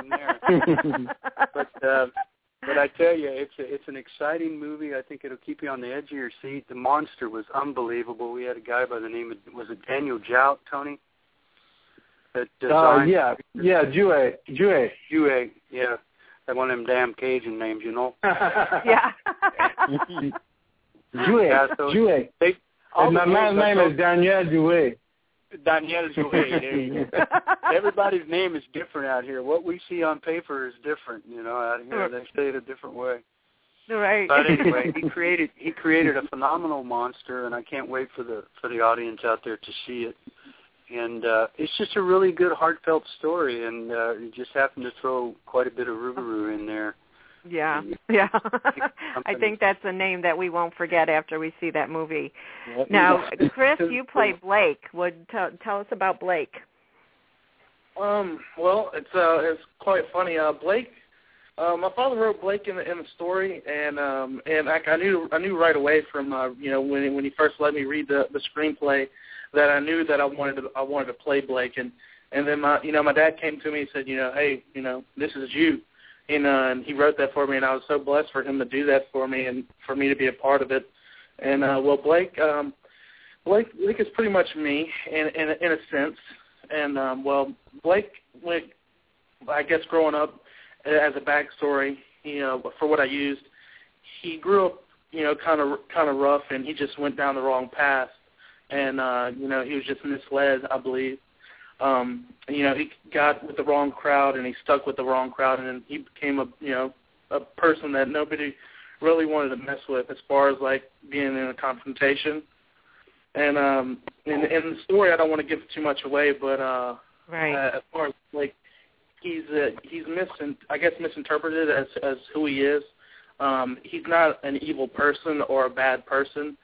but uh, but I tell you, it's a, it's an exciting movie. I think it'll keep you on the edge of your seat. The monster was unbelievable. We had a guy by the name of, was it Daniel Jout, Tony? That uh, yeah, yeah, Jouet, Jouet. Jouet, yeah. One of them damn Cajun names, you know. Yeah. Jouet, yeah, so Jouet. They, and my man's name is Daniel Jouet. Daniel Jouet. There you go. Everybody's name is different out here. What we see on paper is different, you know. Out here, they say it a different way. Right. But anyway, he created he created a phenomenal monster, and I can't wait for the for the audience out there to see it. And uh, it's just a really good, heartfelt story, and uh, you just happen to throw quite a bit of Rougarou in there. Yeah, yeah. I think that's a name that we won't forget after we see that movie. Yep. Now, Chris, you play Blake. Would t- tell us about Blake. Um. Well, it's uh, it's quite funny. Uh, Blake. Uh, my father wrote Blake in the in the story, and um, and I, I knew I knew right away from uh, you know when when he first let me read the the screenplay. That I knew that I wanted to I wanted to play Blake, and and then my you know my dad came to me and said, you know, hey, you know, this is you, and, uh, and he wrote that for me, and I was so blessed for him to do that for me and for me to be a part of it. And uh, well, Blake um, Blake Blake is pretty much me in in, in a sense, and um, well, Blake, went, I guess growing up as a backstory, you know, for what I used, he grew up, you know, kind of kind of rough, and he just went down the wrong path. And, uh, you know, he was just misled, I believe. Um, you know, he got with the wrong crowd, and he stuck with the wrong crowd, and then he became a, you know, a person that nobody really wanted to mess with as far as, like, being in a confrontation. And um, in, in the story, I don't want to give too much away, but uh, right. uh, as far as, like, he's, uh, he's mis- I guess misinterpreted as, as who he is. Um, he's not an evil person or a bad person.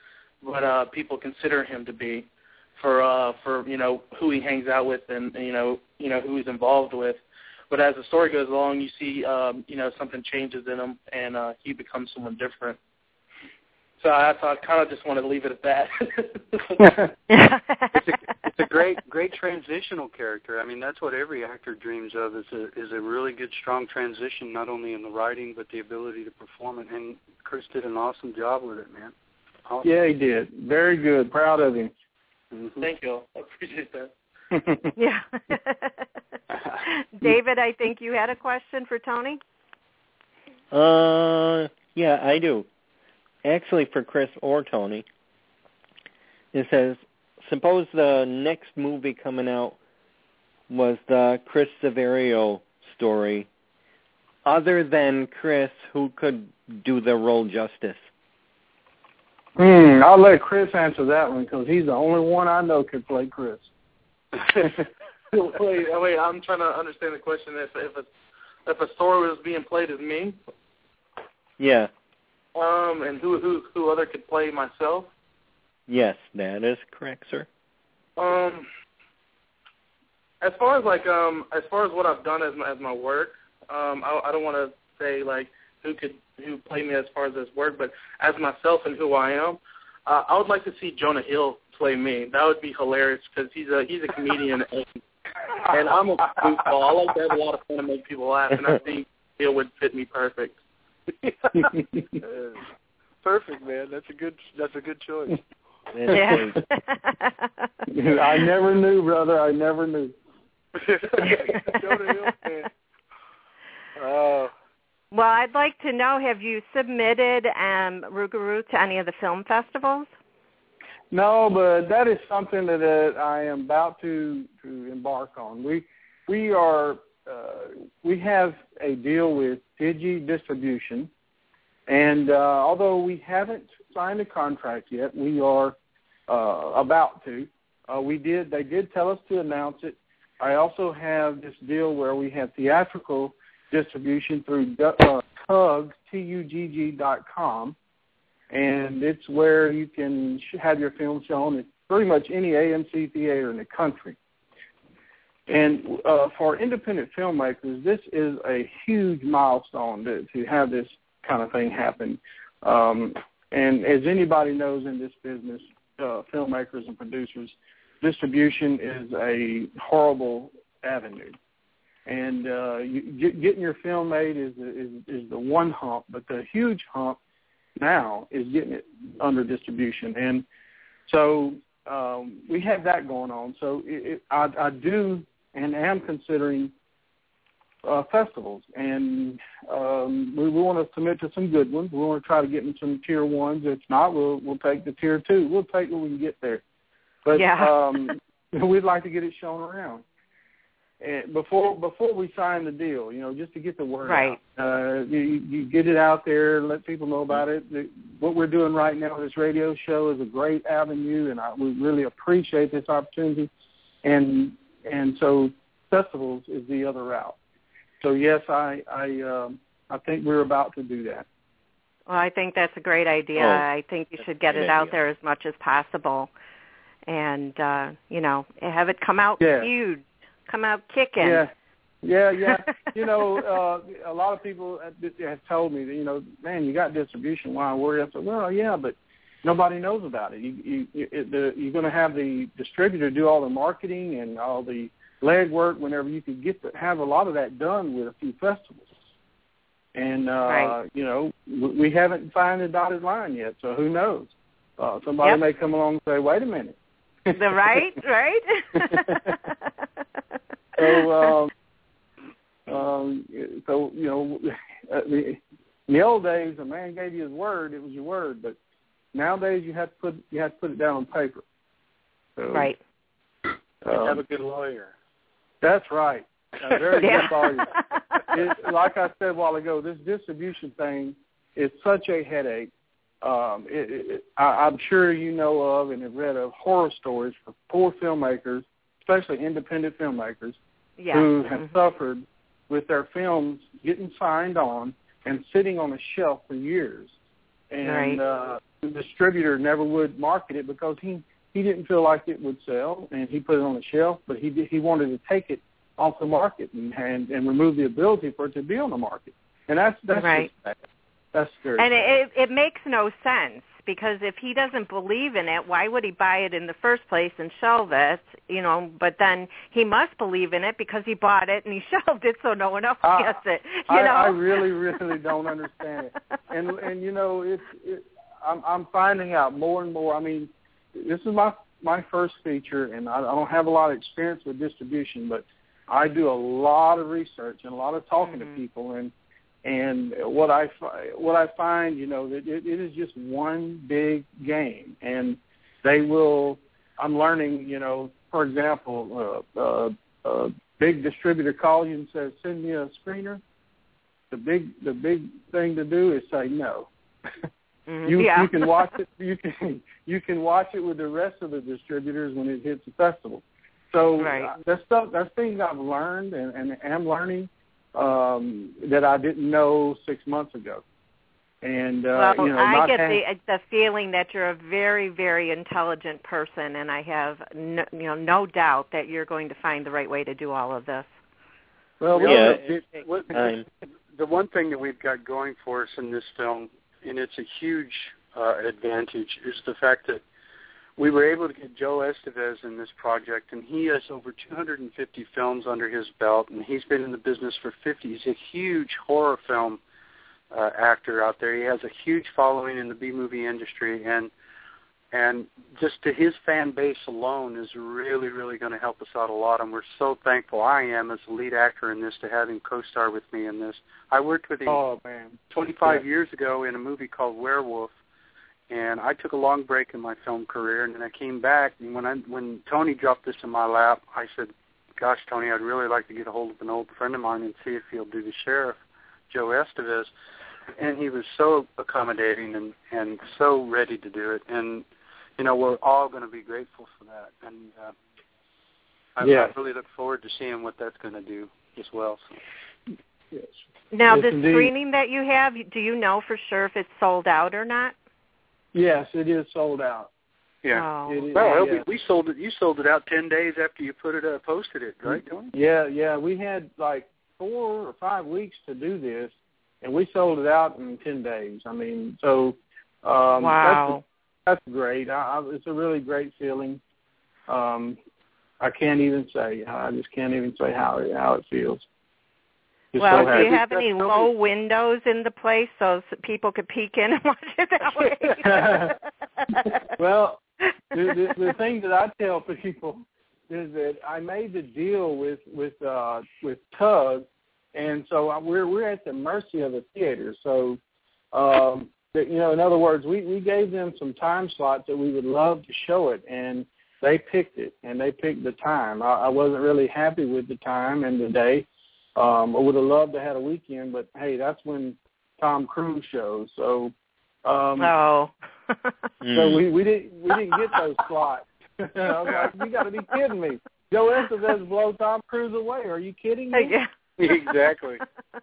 what uh, people consider him to be for uh, for you know who he hangs out with and you know you know who he's involved with. But as the story goes along, you see um, you know something changes in him and uh, he becomes someone different. So I thought I kind of just wanted to leave it at that. it's, a, it's a great, great transitional character. I mean, that's what every actor dreams of is a is a really good, strong transition, not only in the writing but the ability to perform it. And Chris did an awesome job with it, man. Awesome. Yeah, he did. Very good. Proud of him. Mm-hmm. Thank you. I appreciate that. Yeah. David, I think you had a question for Tony? Uh, yeah, I do. Actually, for Chris or Tony. It says, suppose the next movie coming out was the Chris Severio story. Other than Chris, who could do the role justice? Hmm, I'll let Chris answer that one because he's the only one I know could play Chris. wait, wait, I'm trying to understand the question. If if a if a story was being played as me, yeah. Um, and who who who other could play myself? Yes, that is correct, sir. Um, as far as like um, as far as what I've done as my as my work, um, I, I don't want to say like who could who play me as far as this work, but as myself and who I am, uh, I would like to see Jonah Hill play me. That would be hilarious because he's a he's a comedian and, and I'm a goofball. I like to have a lot of fun and make people laugh, and I think Hill would fit me perfect. Perfect, man. That's a good. That's a good choice. Yeah. I never knew, brother. I never knew. Jonah Hill, man. Oh. Well, I'd like to know: have you submitted um, Rougarou to any of the film festivals? No, but that is something that uh, I am about to to embark on. We we are. Uh, we have a deal with Digi Distribution, and uh, although we haven't signed a contract yet, we are uh, about to. Uh, we did. They did tell us to announce it. I also have this deal where we have theatrical distribution through uh, Tug, T U G G dot com, and it's where you can have your film shown at pretty much any A M C theater in the country. And uh, for independent filmmakers, this is a huge milestone to, to have this kind of thing happen. Um, and as anybody knows in this business, uh, filmmakers and producers, distribution is a horrible avenue. And uh, you, get, getting your film made is, is is the one hump, but the huge hump now is getting it under distribution. And so um, we have that going on. So it, it, I, I do and am considering uh, festivals. And um, we, we want to submit to some good ones. We want to try to get in some tier ones. If not, we'll we'll take the tier two. We'll take what we can get there. But yeah. um, we'd like to get it shown around. And before before we sign the deal, you know, just to get the word right. out. Uh, you, you get it out there, let people know about it. What we're doing right now, this radio show, is a great avenue, and I, we really appreciate this opportunity. And and so festivals is the other route. So yes, I I um, I think we're about to do that. Well, I think that's a great idea. Oh, I think you should get it out there as much as possible, and uh, you know, have it come out yeah. huge. Come out kicking. Yeah, yeah, yeah. you know, uh, a lot of people have told me that, you know, man, you got distribution. Why worry? I said, well, yeah, but nobody knows about it. You, you, you, the, you're going to have the distributor do all the marketing and all the legwork whenever you could get to have a lot of that done with a few festivals. And, uh, right. you know, we haven't signed the dotted line yet, so who knows? Uh, somebody yep. may come along and say, wait a minute. The right, right? so, um, um, so you know, in the old days, a man gave you his word; it was your word. But nowadays, you have to put you have to put it down on paper. So, right. Um, have a good lawyer. That's right. A very yeah. good lawyer. It, like I said a while ago, this distribution thing is such a headache. Um, it, it, I, I'm sure you know of and have read of horror stories for poor filmmakers, especially independent filmmakers, yeah. who have mm-hmm. suffered with their films getting signed on and sitting on a shelf for years. and right. uh, the distributor never would market it because he, he didn't feel like it would sell, and he put it on the shelf, but he he wanted to take it off the market and, and, and remove the ability for it to be on the market. And that's that's right. just bad. That's very and bad. it it makes no sense, because if he doesn't believe in it, why would he buy it in the first place and shelve it? You know, but then he must believe in it because he bought it and he shelved it so no one else I, gets it. I, You know, I really, really don't understand it. And and you know, it's it, I'm I'm finding out more and more. I mean, this is my my first feature, and I, I don't have a lot of experience with distribution, but I do a lot of research and a lot of talking mm-hmm. to people, and and what I what I find, you know, that it, it is just one big game, and they will. I'm learning, you know, for example, uh, uh, a big distributor calls you and says, "Send me a screener." The big the big thing to do is say no. mm-hmm. you yeah. you can watch it. You can you can watch it with the rest of the distributors when it hits the festival. So right. uh, that's stuff. That's things I've learned and, and am learning um, that I didn't know six months ago. And uh, well, you know, I not get have, the the feeling that you're a very, very intelligent person, and I have no, you know no doubt that you're going to find the right way to do all of this. Well, yeah, well it, it, what, the one thing that we've got going for us in this film, and it's a huge uh, advantage, is the fact that we were able to get Joe Estevez in this project, and he has over two hundred fifty films under his belt, and he's been in the business for fifty. He's a huge horror film uh, actor out there. He has a huge following in the B-movie industry, and and just to his fan base alone is really, really going to help us out a lot, and we're so thankful, I am, as the lead actor in this, to have him co-star with me in this. I worked with him oh, man. twenty-five yeah. years ago in a movie called Werewolf, and I took a long break in my film career, and then I came back, and when I when Tony dropped this in my lap, I said, gosh, Tony, I'd really like to get a hold of an old friend of mine and see if he'll do the sheriff, Joe Estevez. And he was so accommodating and, and so ready to do it. And, you know, we're all going to be grateful for that. And uh, I, yeah. I really look forward to seeing what that's going to do as well. So. Yes. Now, yes, the indeed. screening that you have, do you know for sure if it's sold out or not? Yes, it is sold out. Yeah. Oh. It is, well, yeah. we, we sold it. You sold it out ten days after you put it up, posted it, right, Tony? Yeah, yeah. We had like four or five weeks to do this, and we sold it out in ten days. I mean, so um, wow, that's, that's great. I, I, it's a really great feeling. Um, I can't even say. I just can't even say how it, how it feels. Just well, so do you happy. have any low windows in the place so people could peek in and watch it that way? Well, the, the, the thing that I tell people is that I made the deal with with uh, with Tug, and so we're we're at the mercy of the theater. So, um, you know, in other words, we, we gave them some time slots that we would love to show it, and they picked it, and they picked the time. I, I wasn't really happy with the time and the day. Um, I would have loved to have a weekend, but hey, that's when Tom Cruise shows. So, um, oh, so we, we didn't we didn't get those slots. I was like, you got to be kidding me! Joe Estevez blow Tom Cruise away. Are you kidding me? Yeah. Exactly.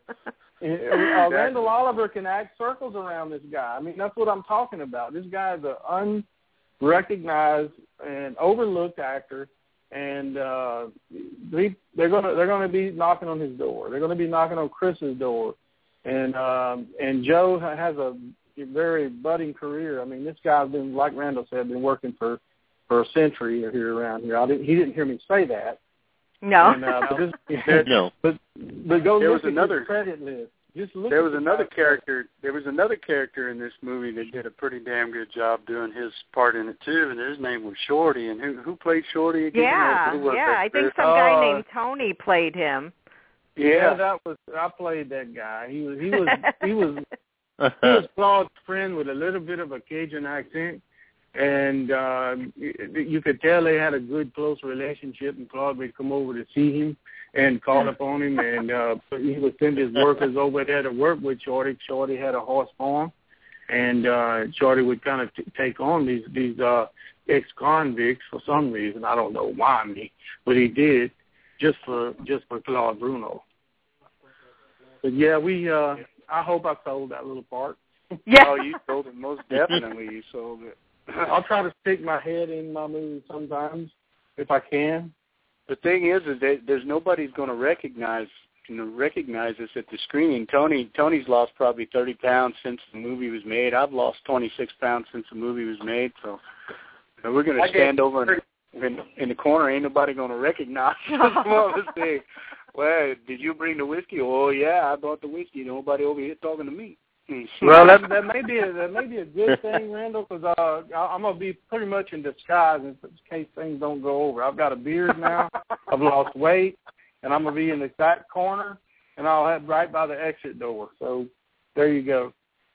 Uh, Randall Oliver can act circles around this guy. I mean, that's what I'm talking about. This guy is an unrecognized and overlooked actor. And uh, they, they're gonna they're gonna be knocking on his door. They're gonna be knocking on Chris's door, and um, and Joe has a very budding career. I mean, this guy's been, like Randall said, been working for, for a century here around here. I didn't he didn't hear me say that. No. And, uh, but this, no. But but go there look was at another his credit list. Just look there at was the another guy. character. There was another character in this movie that did a pretty damn good job doing his part in it too, and his name was Shorty. And who who played Shorty again? Yeah, who was yeah. that, I think Chris? some guy Uh, named Tony played him. Yeah. yeah, that was I played that guy. He was he was he was he was Claude's friend with a little bit of a Cajun accent, and uh, you, you could tell they had a good close relationship. And Claude would come over to see him and call upon him, and uh, he would send his workers over there to work with Shorty. Shorty had a horse farm, and uh, Shorty would kind of t- take on these these uh, ex-convicts for some reason. I don't know why, me, but he did just for just for Claude Bruno. But yeah, we. Uh, I hope I sold that little part. Yeah. Oh, you sold it. Most definitely you sold it. I'll try to stick my head in my movie sometimes if I can. The thing is, is that there's nobody's going to recognize you know, recognize us at the screening. Tony Tony's lost probably thirty pounds since the movie was made. I've lost twenty-six pounds since the movie was made. So you know, we're going to stand over in, in, in the corner. Ain't nobody going to recognize us. Well, let's say, well, did you bring the whiskey? Oh, yeah, I brought the whiskey. Nobody over here talking to me. Well, that, that may be a, that may be a good thing, Randall, because uh, I'm gonna be pretty much in disguise in case things don't go over. I've got a beard now. I've lost weight, and I'm gonna be in the back corner, and I'll have right by the exit door. So there you go.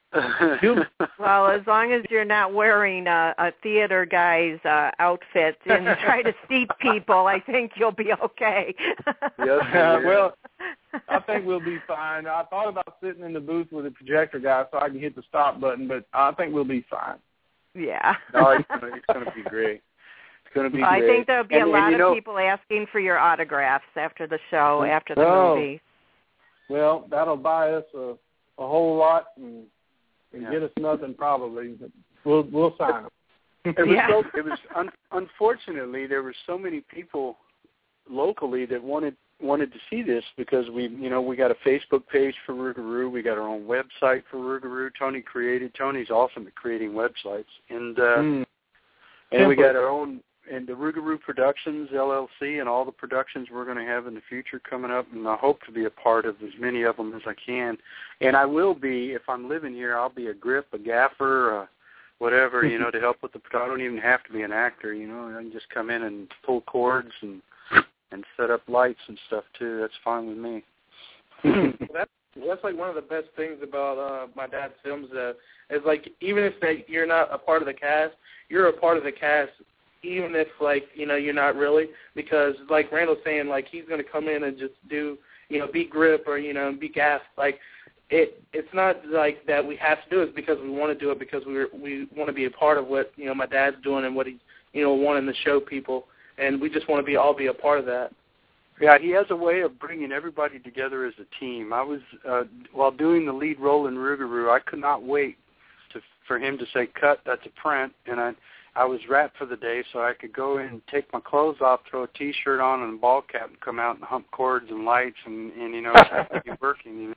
Well, as long as you're not wearing a, a theater guy's uh, outfit and try to seat people, I think you'll be okay. Yes, uh, well, I think we'll be fine. I thought about sitting in the booth with a projector guy so I can hit the stop button, but I think we'll be fine. Yeah. No, it's gonna, it's gonna be great. It's gonna be well, great. I think there'll be and, a lot and, of know, people asking for your autographs after the show, after the oh, movie. Well, that'll buy us a, a whole lot and, and yeah. get us nothing probably. But we'll we'll sign them. It was Yeah. so, it was un, unfortunately there were so many people locally that wanted wanted to see this because we you know we got a Facebook page for Rougarou, we got our own website for Rougarou. Tony created. Tony's awesome at creating websites, and uh, mm. and we got our own and the Rougarou Productions L L C and all the productions we're going to have in the future coming up, and I hope to be a part of as many of them as I can. And I will be, if I'm living here, I'll be a grip, a gaffer, uh, whatever, you know, to help with the. I don't even have to be an actor, you know. I can just come in and pull cords and and set up lights and stuff too. That's fine with me. that's that's like one of the best things about uh, my dad's films. Uh, is like even if that you're not a part of the cast, you're a part of the cast. Even if, like, you know, you're not really, because, like Randall's saying, like, he's going to come in and just do, you know, be grip or, you know, be gas. Like, it, it's not like that we have to do it. It's because we want to do it because we we want to be a part of what, you know, my dad's doing and what he's, you know, wanting to show people. And we just want to be all be a part of that. Yeah, he has a way of bringing everybody together as a team. I was, uh, while doing the lead role in Rougarou, I could not wait to for him to say, cut, that's a print, and I I was wrapped for the day, so I could go in and take my clothes off, throw a T-shirt on and a ball cap, and come out and hump cords and lights, and, and you know, be working. You know.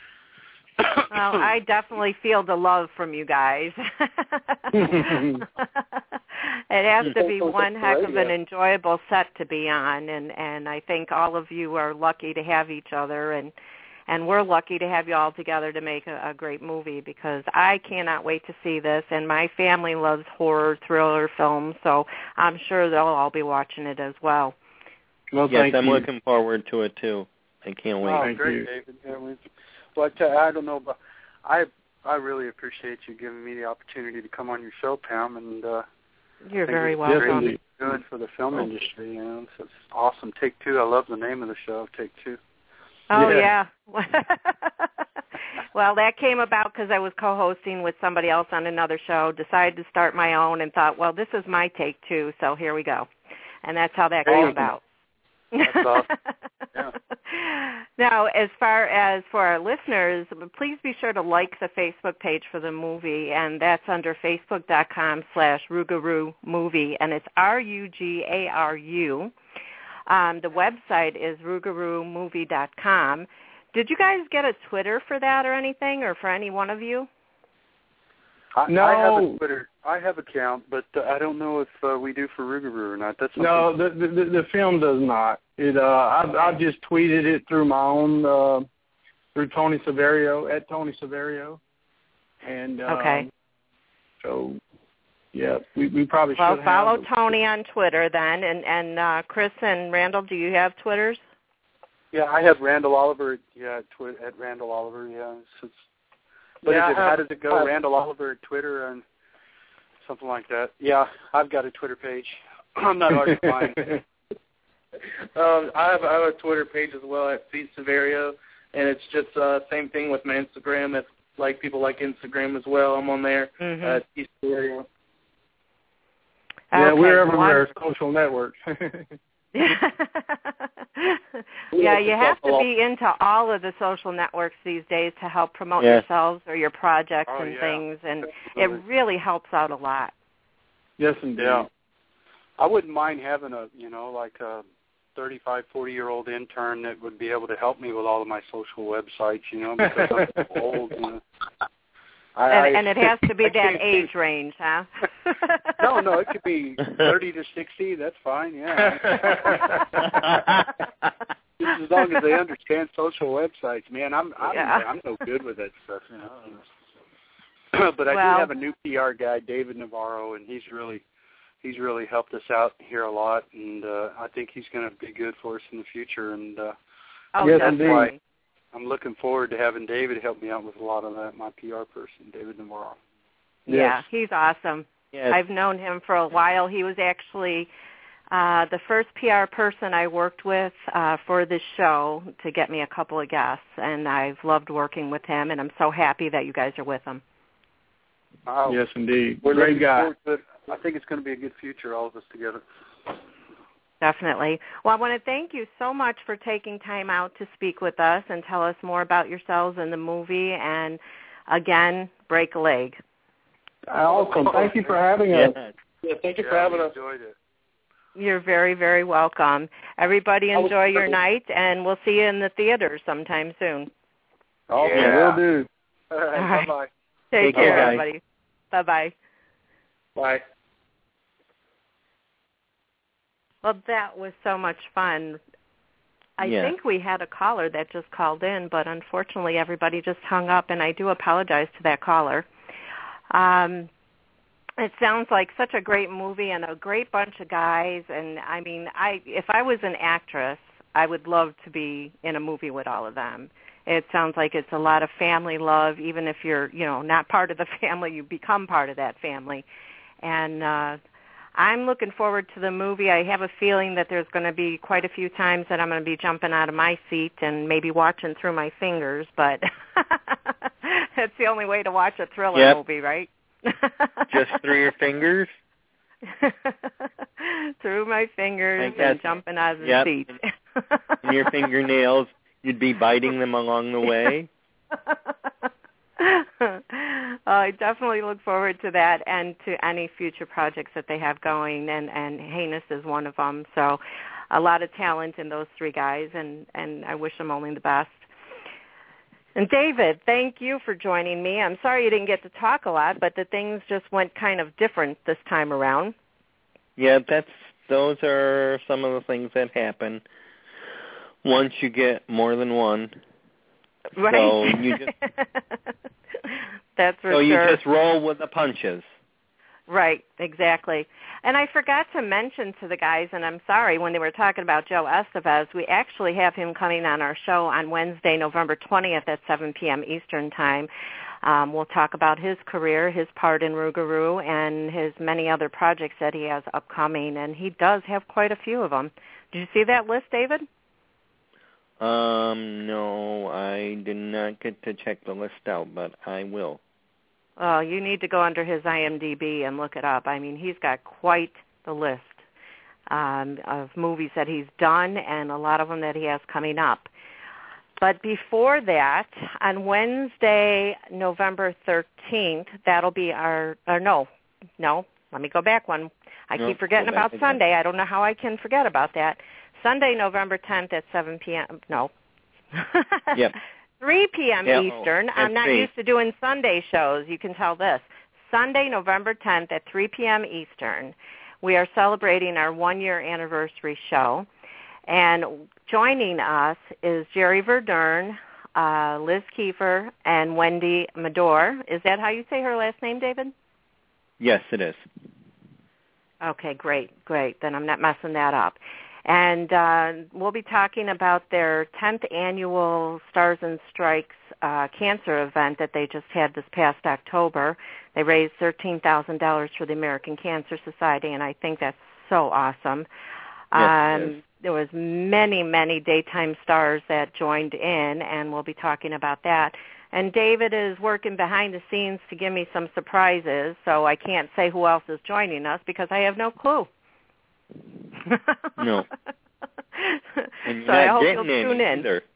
Well, I definitely feel the love from you guys. It has to be one heck of an enjoyable set to be on, and, and I think all of you are lucky to have each other, and and we're lucky to have you all together to make a, a great movie, because I cannot wait to see this, and my family loves horror, thriller films, so I'm sure they'll all be watching it as well. Well, yes, thank I'm you. looking forward to it, too. I can't wait. Oh, Thank great, you. David. Yeah, we, well, I, tell you, I don't know, but I I really appreciate you giving me the opportunity to come on your show, Pam, and uh, You're I think very it's welcome. great doing for the film industry. You know, so it's awesome. Take Two. I love the name of the show. Take Two. Oh, Yeah. yeah. Well, that came about because I was co-hosting with somebody else on another show, decided to start my own, and thought, well, this is my take, too, so here we go. And that's how that came Hey, about. That's awesome. Yeah. Now, as far as for our listeners, please be sure to like the Facebook page for the movie, and that's under facebook.com slash Rougarou movie, and it's R U G A R U. Um, the website is rougarou movie dot com. Did you guys get a Twitter for that or anything, or for any one of you? I, No. I have a Twitter. I have an account, but uh, I don't know if uh, we do for Rougarou or not. That's something. No, the, the the film does not. It uh, I I just tweeted it through my own uh, through Tony Severio at Tony Severio, and um, Okay. So yeah, we we probably Well, should follow have Tony on Twitter then, and and uh, Chris and Randall, do you have Twitters? Yeah, I have Randall Oliver. Yeah, twi- at Randall Oliver. Yeah. It's, it's, but Yeah, is it, I have- how does it go? Randall Oliver at Twitter and something like that. Yeah, I've got a Twitter page. I'm not hard to find. um, I have I have a Twitter page as well at C Severio, and it's just uh, same thing with my Instagram. If like people like Instagram as well, I'm on there. Mm-hmm. Uh, C Severio. Yeah, Okay, we're everywhere. one- Social networks. Yeah, you have to be into all of the social networks these days to help promote yes. yourselves or your projects oh, and yeah. things, and Absolutely. it really helps out a lot. Yes, indeed. Yeah. I wouldn't mind having a, you know, like a thirty-five, forty-year-old intern that would be able to help me with all of my social websites, you know, because I'm so old. You know. I, and, I, and it has to be I that age range, huh? no, no, it could be thirty to sixty. That's fine, yeah. Just as long as they understand social websites, man. I'm I'm, yeah. I'm no good with that stuff, you know. But I well, do have a new P R guy, David Navarro, and he's really he's really helped us out here a lot, and uh, I think he's going to be good for us in the future. And uh, oh, yes, definitely. why I'm looking forward to having David help me out with a lot of that, my P R person, David Navarro. Yeah, Yes. he's awesome. Yes. I've known him for a while. He was actually uh, the first P R person I worked with uh, for this show to get me a couple of guests, and I've loved working with him, and I'm so happy that you guys are with him. Oh, Yes, indeed. we're Great looking guy. forward to it. I think it's going to be a good future, all of us together. Definitely. Well, I want to thank you so much for taking time out to speak with us and tell us more about yourselves and the movie, and again, break a leg. Awesome. Thank you for having us. Yes. Yeah, thank you Yeah, for having we us. enjoyed it. You're very, very welcome. Everybody I was- enjoy your night, and we'll see you in the theater sometime soon. Awesome. Yeah. Will do. All right, All right. bye-bye. Take Take care, care, guys. everybody. Bye-bye. Bye. Well, that was so much fun. I Yeah. think we had a caller that just called in, but unfortunately everybody just hung up, and I do apologize to that caller. Um, it sounds like such a great movie and a great bunch of guys, and I mean, I if I was an actress, I would love to be in a movie with all of them. It sounds like it's a lot of family love, even if you're, you know, not part of the family, you become part of that family. And uh I'm looking forward to the movie. I have a feeling that there's going to be quite a few times that I'm going to be jumping out of my seat and maybe watching through my fingers, but that's the only way to watch a thriller Yep. movie, right? Just through your fingers? Through my fingers I guess. and jumping out of the Yep. seat. And your fingernails, you'd be biting them along the way? uh, I definitely look forward to that and to any future projects that they have going, and, and Heinous is one of them. So a lot of talent in those three guys, and, and I wish them only the best. And David, thank you for joining me. I'm sorry you didn't get to talk a lot, but the things just went kind of different this time around. Yeah, that's those are some of the things that happen once you get more than one. Right. So you just That's for so you sure. just roll with the punches. Right, exactly. And I forgot to mention to the guys, and I'm sorry, when they were talking about Joe Estevez, we actually have him coming on our show on Wednesday, November twentieth at seven p.m. Eastern Time. Um, we'll talk about his career, his part in Rougarou, and his many other projects that he has upcoming, and he does have quite a few of them. Did you see that list, David? Um, no, I did not get to check the list out, but I will. Oh, you need to go under his I M D B and look it up. I mean, he's got quite the list um, of movies that he's done and a lot of them that he has coming up. But before that, on Wednesday, November thirteenth, that'll be our, or no, no, let me go back one. I No, keep forgetting go back about again. Sunday. I don't know how I can forget about that. Sunday, November tenth at seven p.m. No. Yep. three p.m. Yeah, Eastern. oh, I'm not three. used to doing Sunday shows. You can tell this. Sunday, November tenth at three p.m. Eastern. We are celebrating our one-year anniversary show. And joining us is Jerry Verdern, uh, Liz Kiefer, and Wendy Medor. Is that how you say her last name, David? Yes, it is. Okay, great, great. Then I'm not messing that up. And uh, we'll be talking about their tenth annual Stars and Strikes uh, cancer event that they just had this past October. They raised thirteen thousand dollars for the American Cancer Society, and I think that's so awesome. Yes, um, it is. There was many, many daytime stars that joined in, and we'll be talking about that. And David is working behind the scenes to give me some surprises, so I can't say who else is joining us because I have no clue. No. And you're so not I hope getting you'll tune in. Either.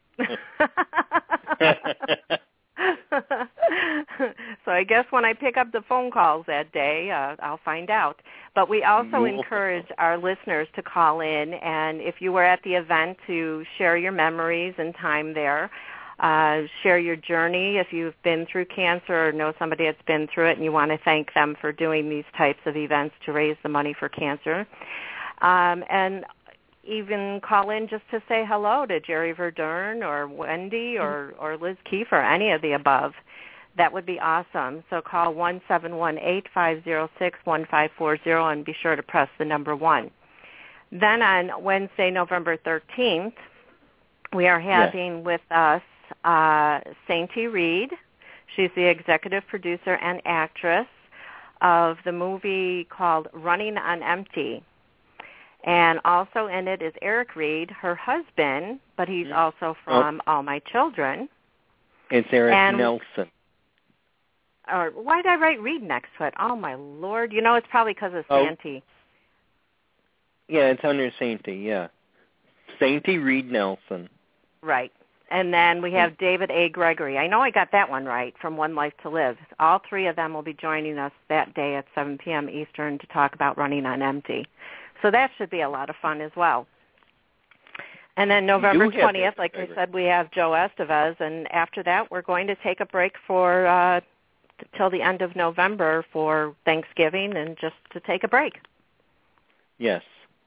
So I guess when I pick up the phone calls that day, uh, I'll find out. But we also encourage our listeners to call in, and if you were at the event, to share your memories and time there. Uh, share your journey if you've been through cancer or know somebody that's been through it and you want to thank them for doing these types of events to raise the money for cancer. Um, and even call in just to say hello to Jerry Verdern or Wendy or, or Liz Kiefer, any of the above. That would be awesome. So call one seven one eight, five zero six, one five four zero and be sure to press the number one. Then on Wednesday, November thirteenth, we are having yes. with us uh, Sainty Reed. She's the executive producer and actress of the movie called Running on Empty. And also in it is Eric Reed, her husband, but he's also from oh. All My Children. It's Eric and, Nelson. Or why did I write Reed next to it? Oh, my Lord. You know, it's probably because of oh. Santy. Yeah, it's under Sainty, yeah. Sainty Reed Nelson. Right. And then we have David A. Gregory. I know I got that one right, from One Life to Live. All three of them will be joining us that day at seven p.m. Eastern to talk about Running on Empty. So that should be a lot of fun as well. And then November twentieth, like I said, we have Joe Estevez. And after that, we're going to take a break for uh, till the end of November for Thanksgiving and just to take a break. Yes.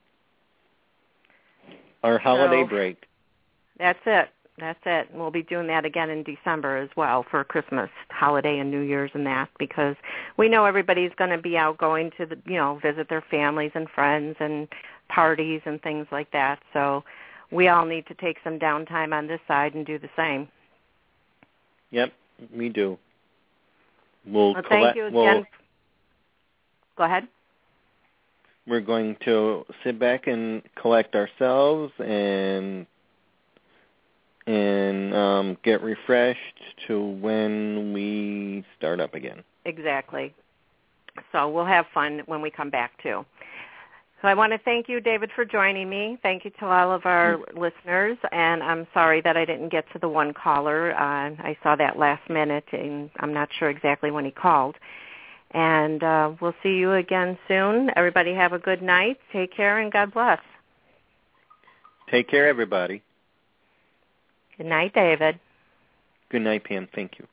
Our holiday so, break. That's it. That's it. We'll be doing that again in December as well for Christmas, holiday, and New Year's and that, because we know everybody's going to be out going to, the, you know, visit their families and friends and parties and things like that. So we all need to take some downtime on this side and do the same. Yep, we do. We'll, well, collect, thank you again. We'll, Go ahead. We're going to sit back and collect ourselves and and um, get refreshed to when we start up again. Exactly. So we'll have fun when we come back, too. So I want to thank you, David, for joining me. Thank you to all of our mm-hmm. listeners, and I'm sorry that I didn't get to the one caller. Uh, I saw that last minute, and I'm not sure exactly when he called. And uh, we'll see you again soon. Everybody have a good night. Take care, and God bless. Take care, everybody. Good night, David. Good night, Pam. Thank you.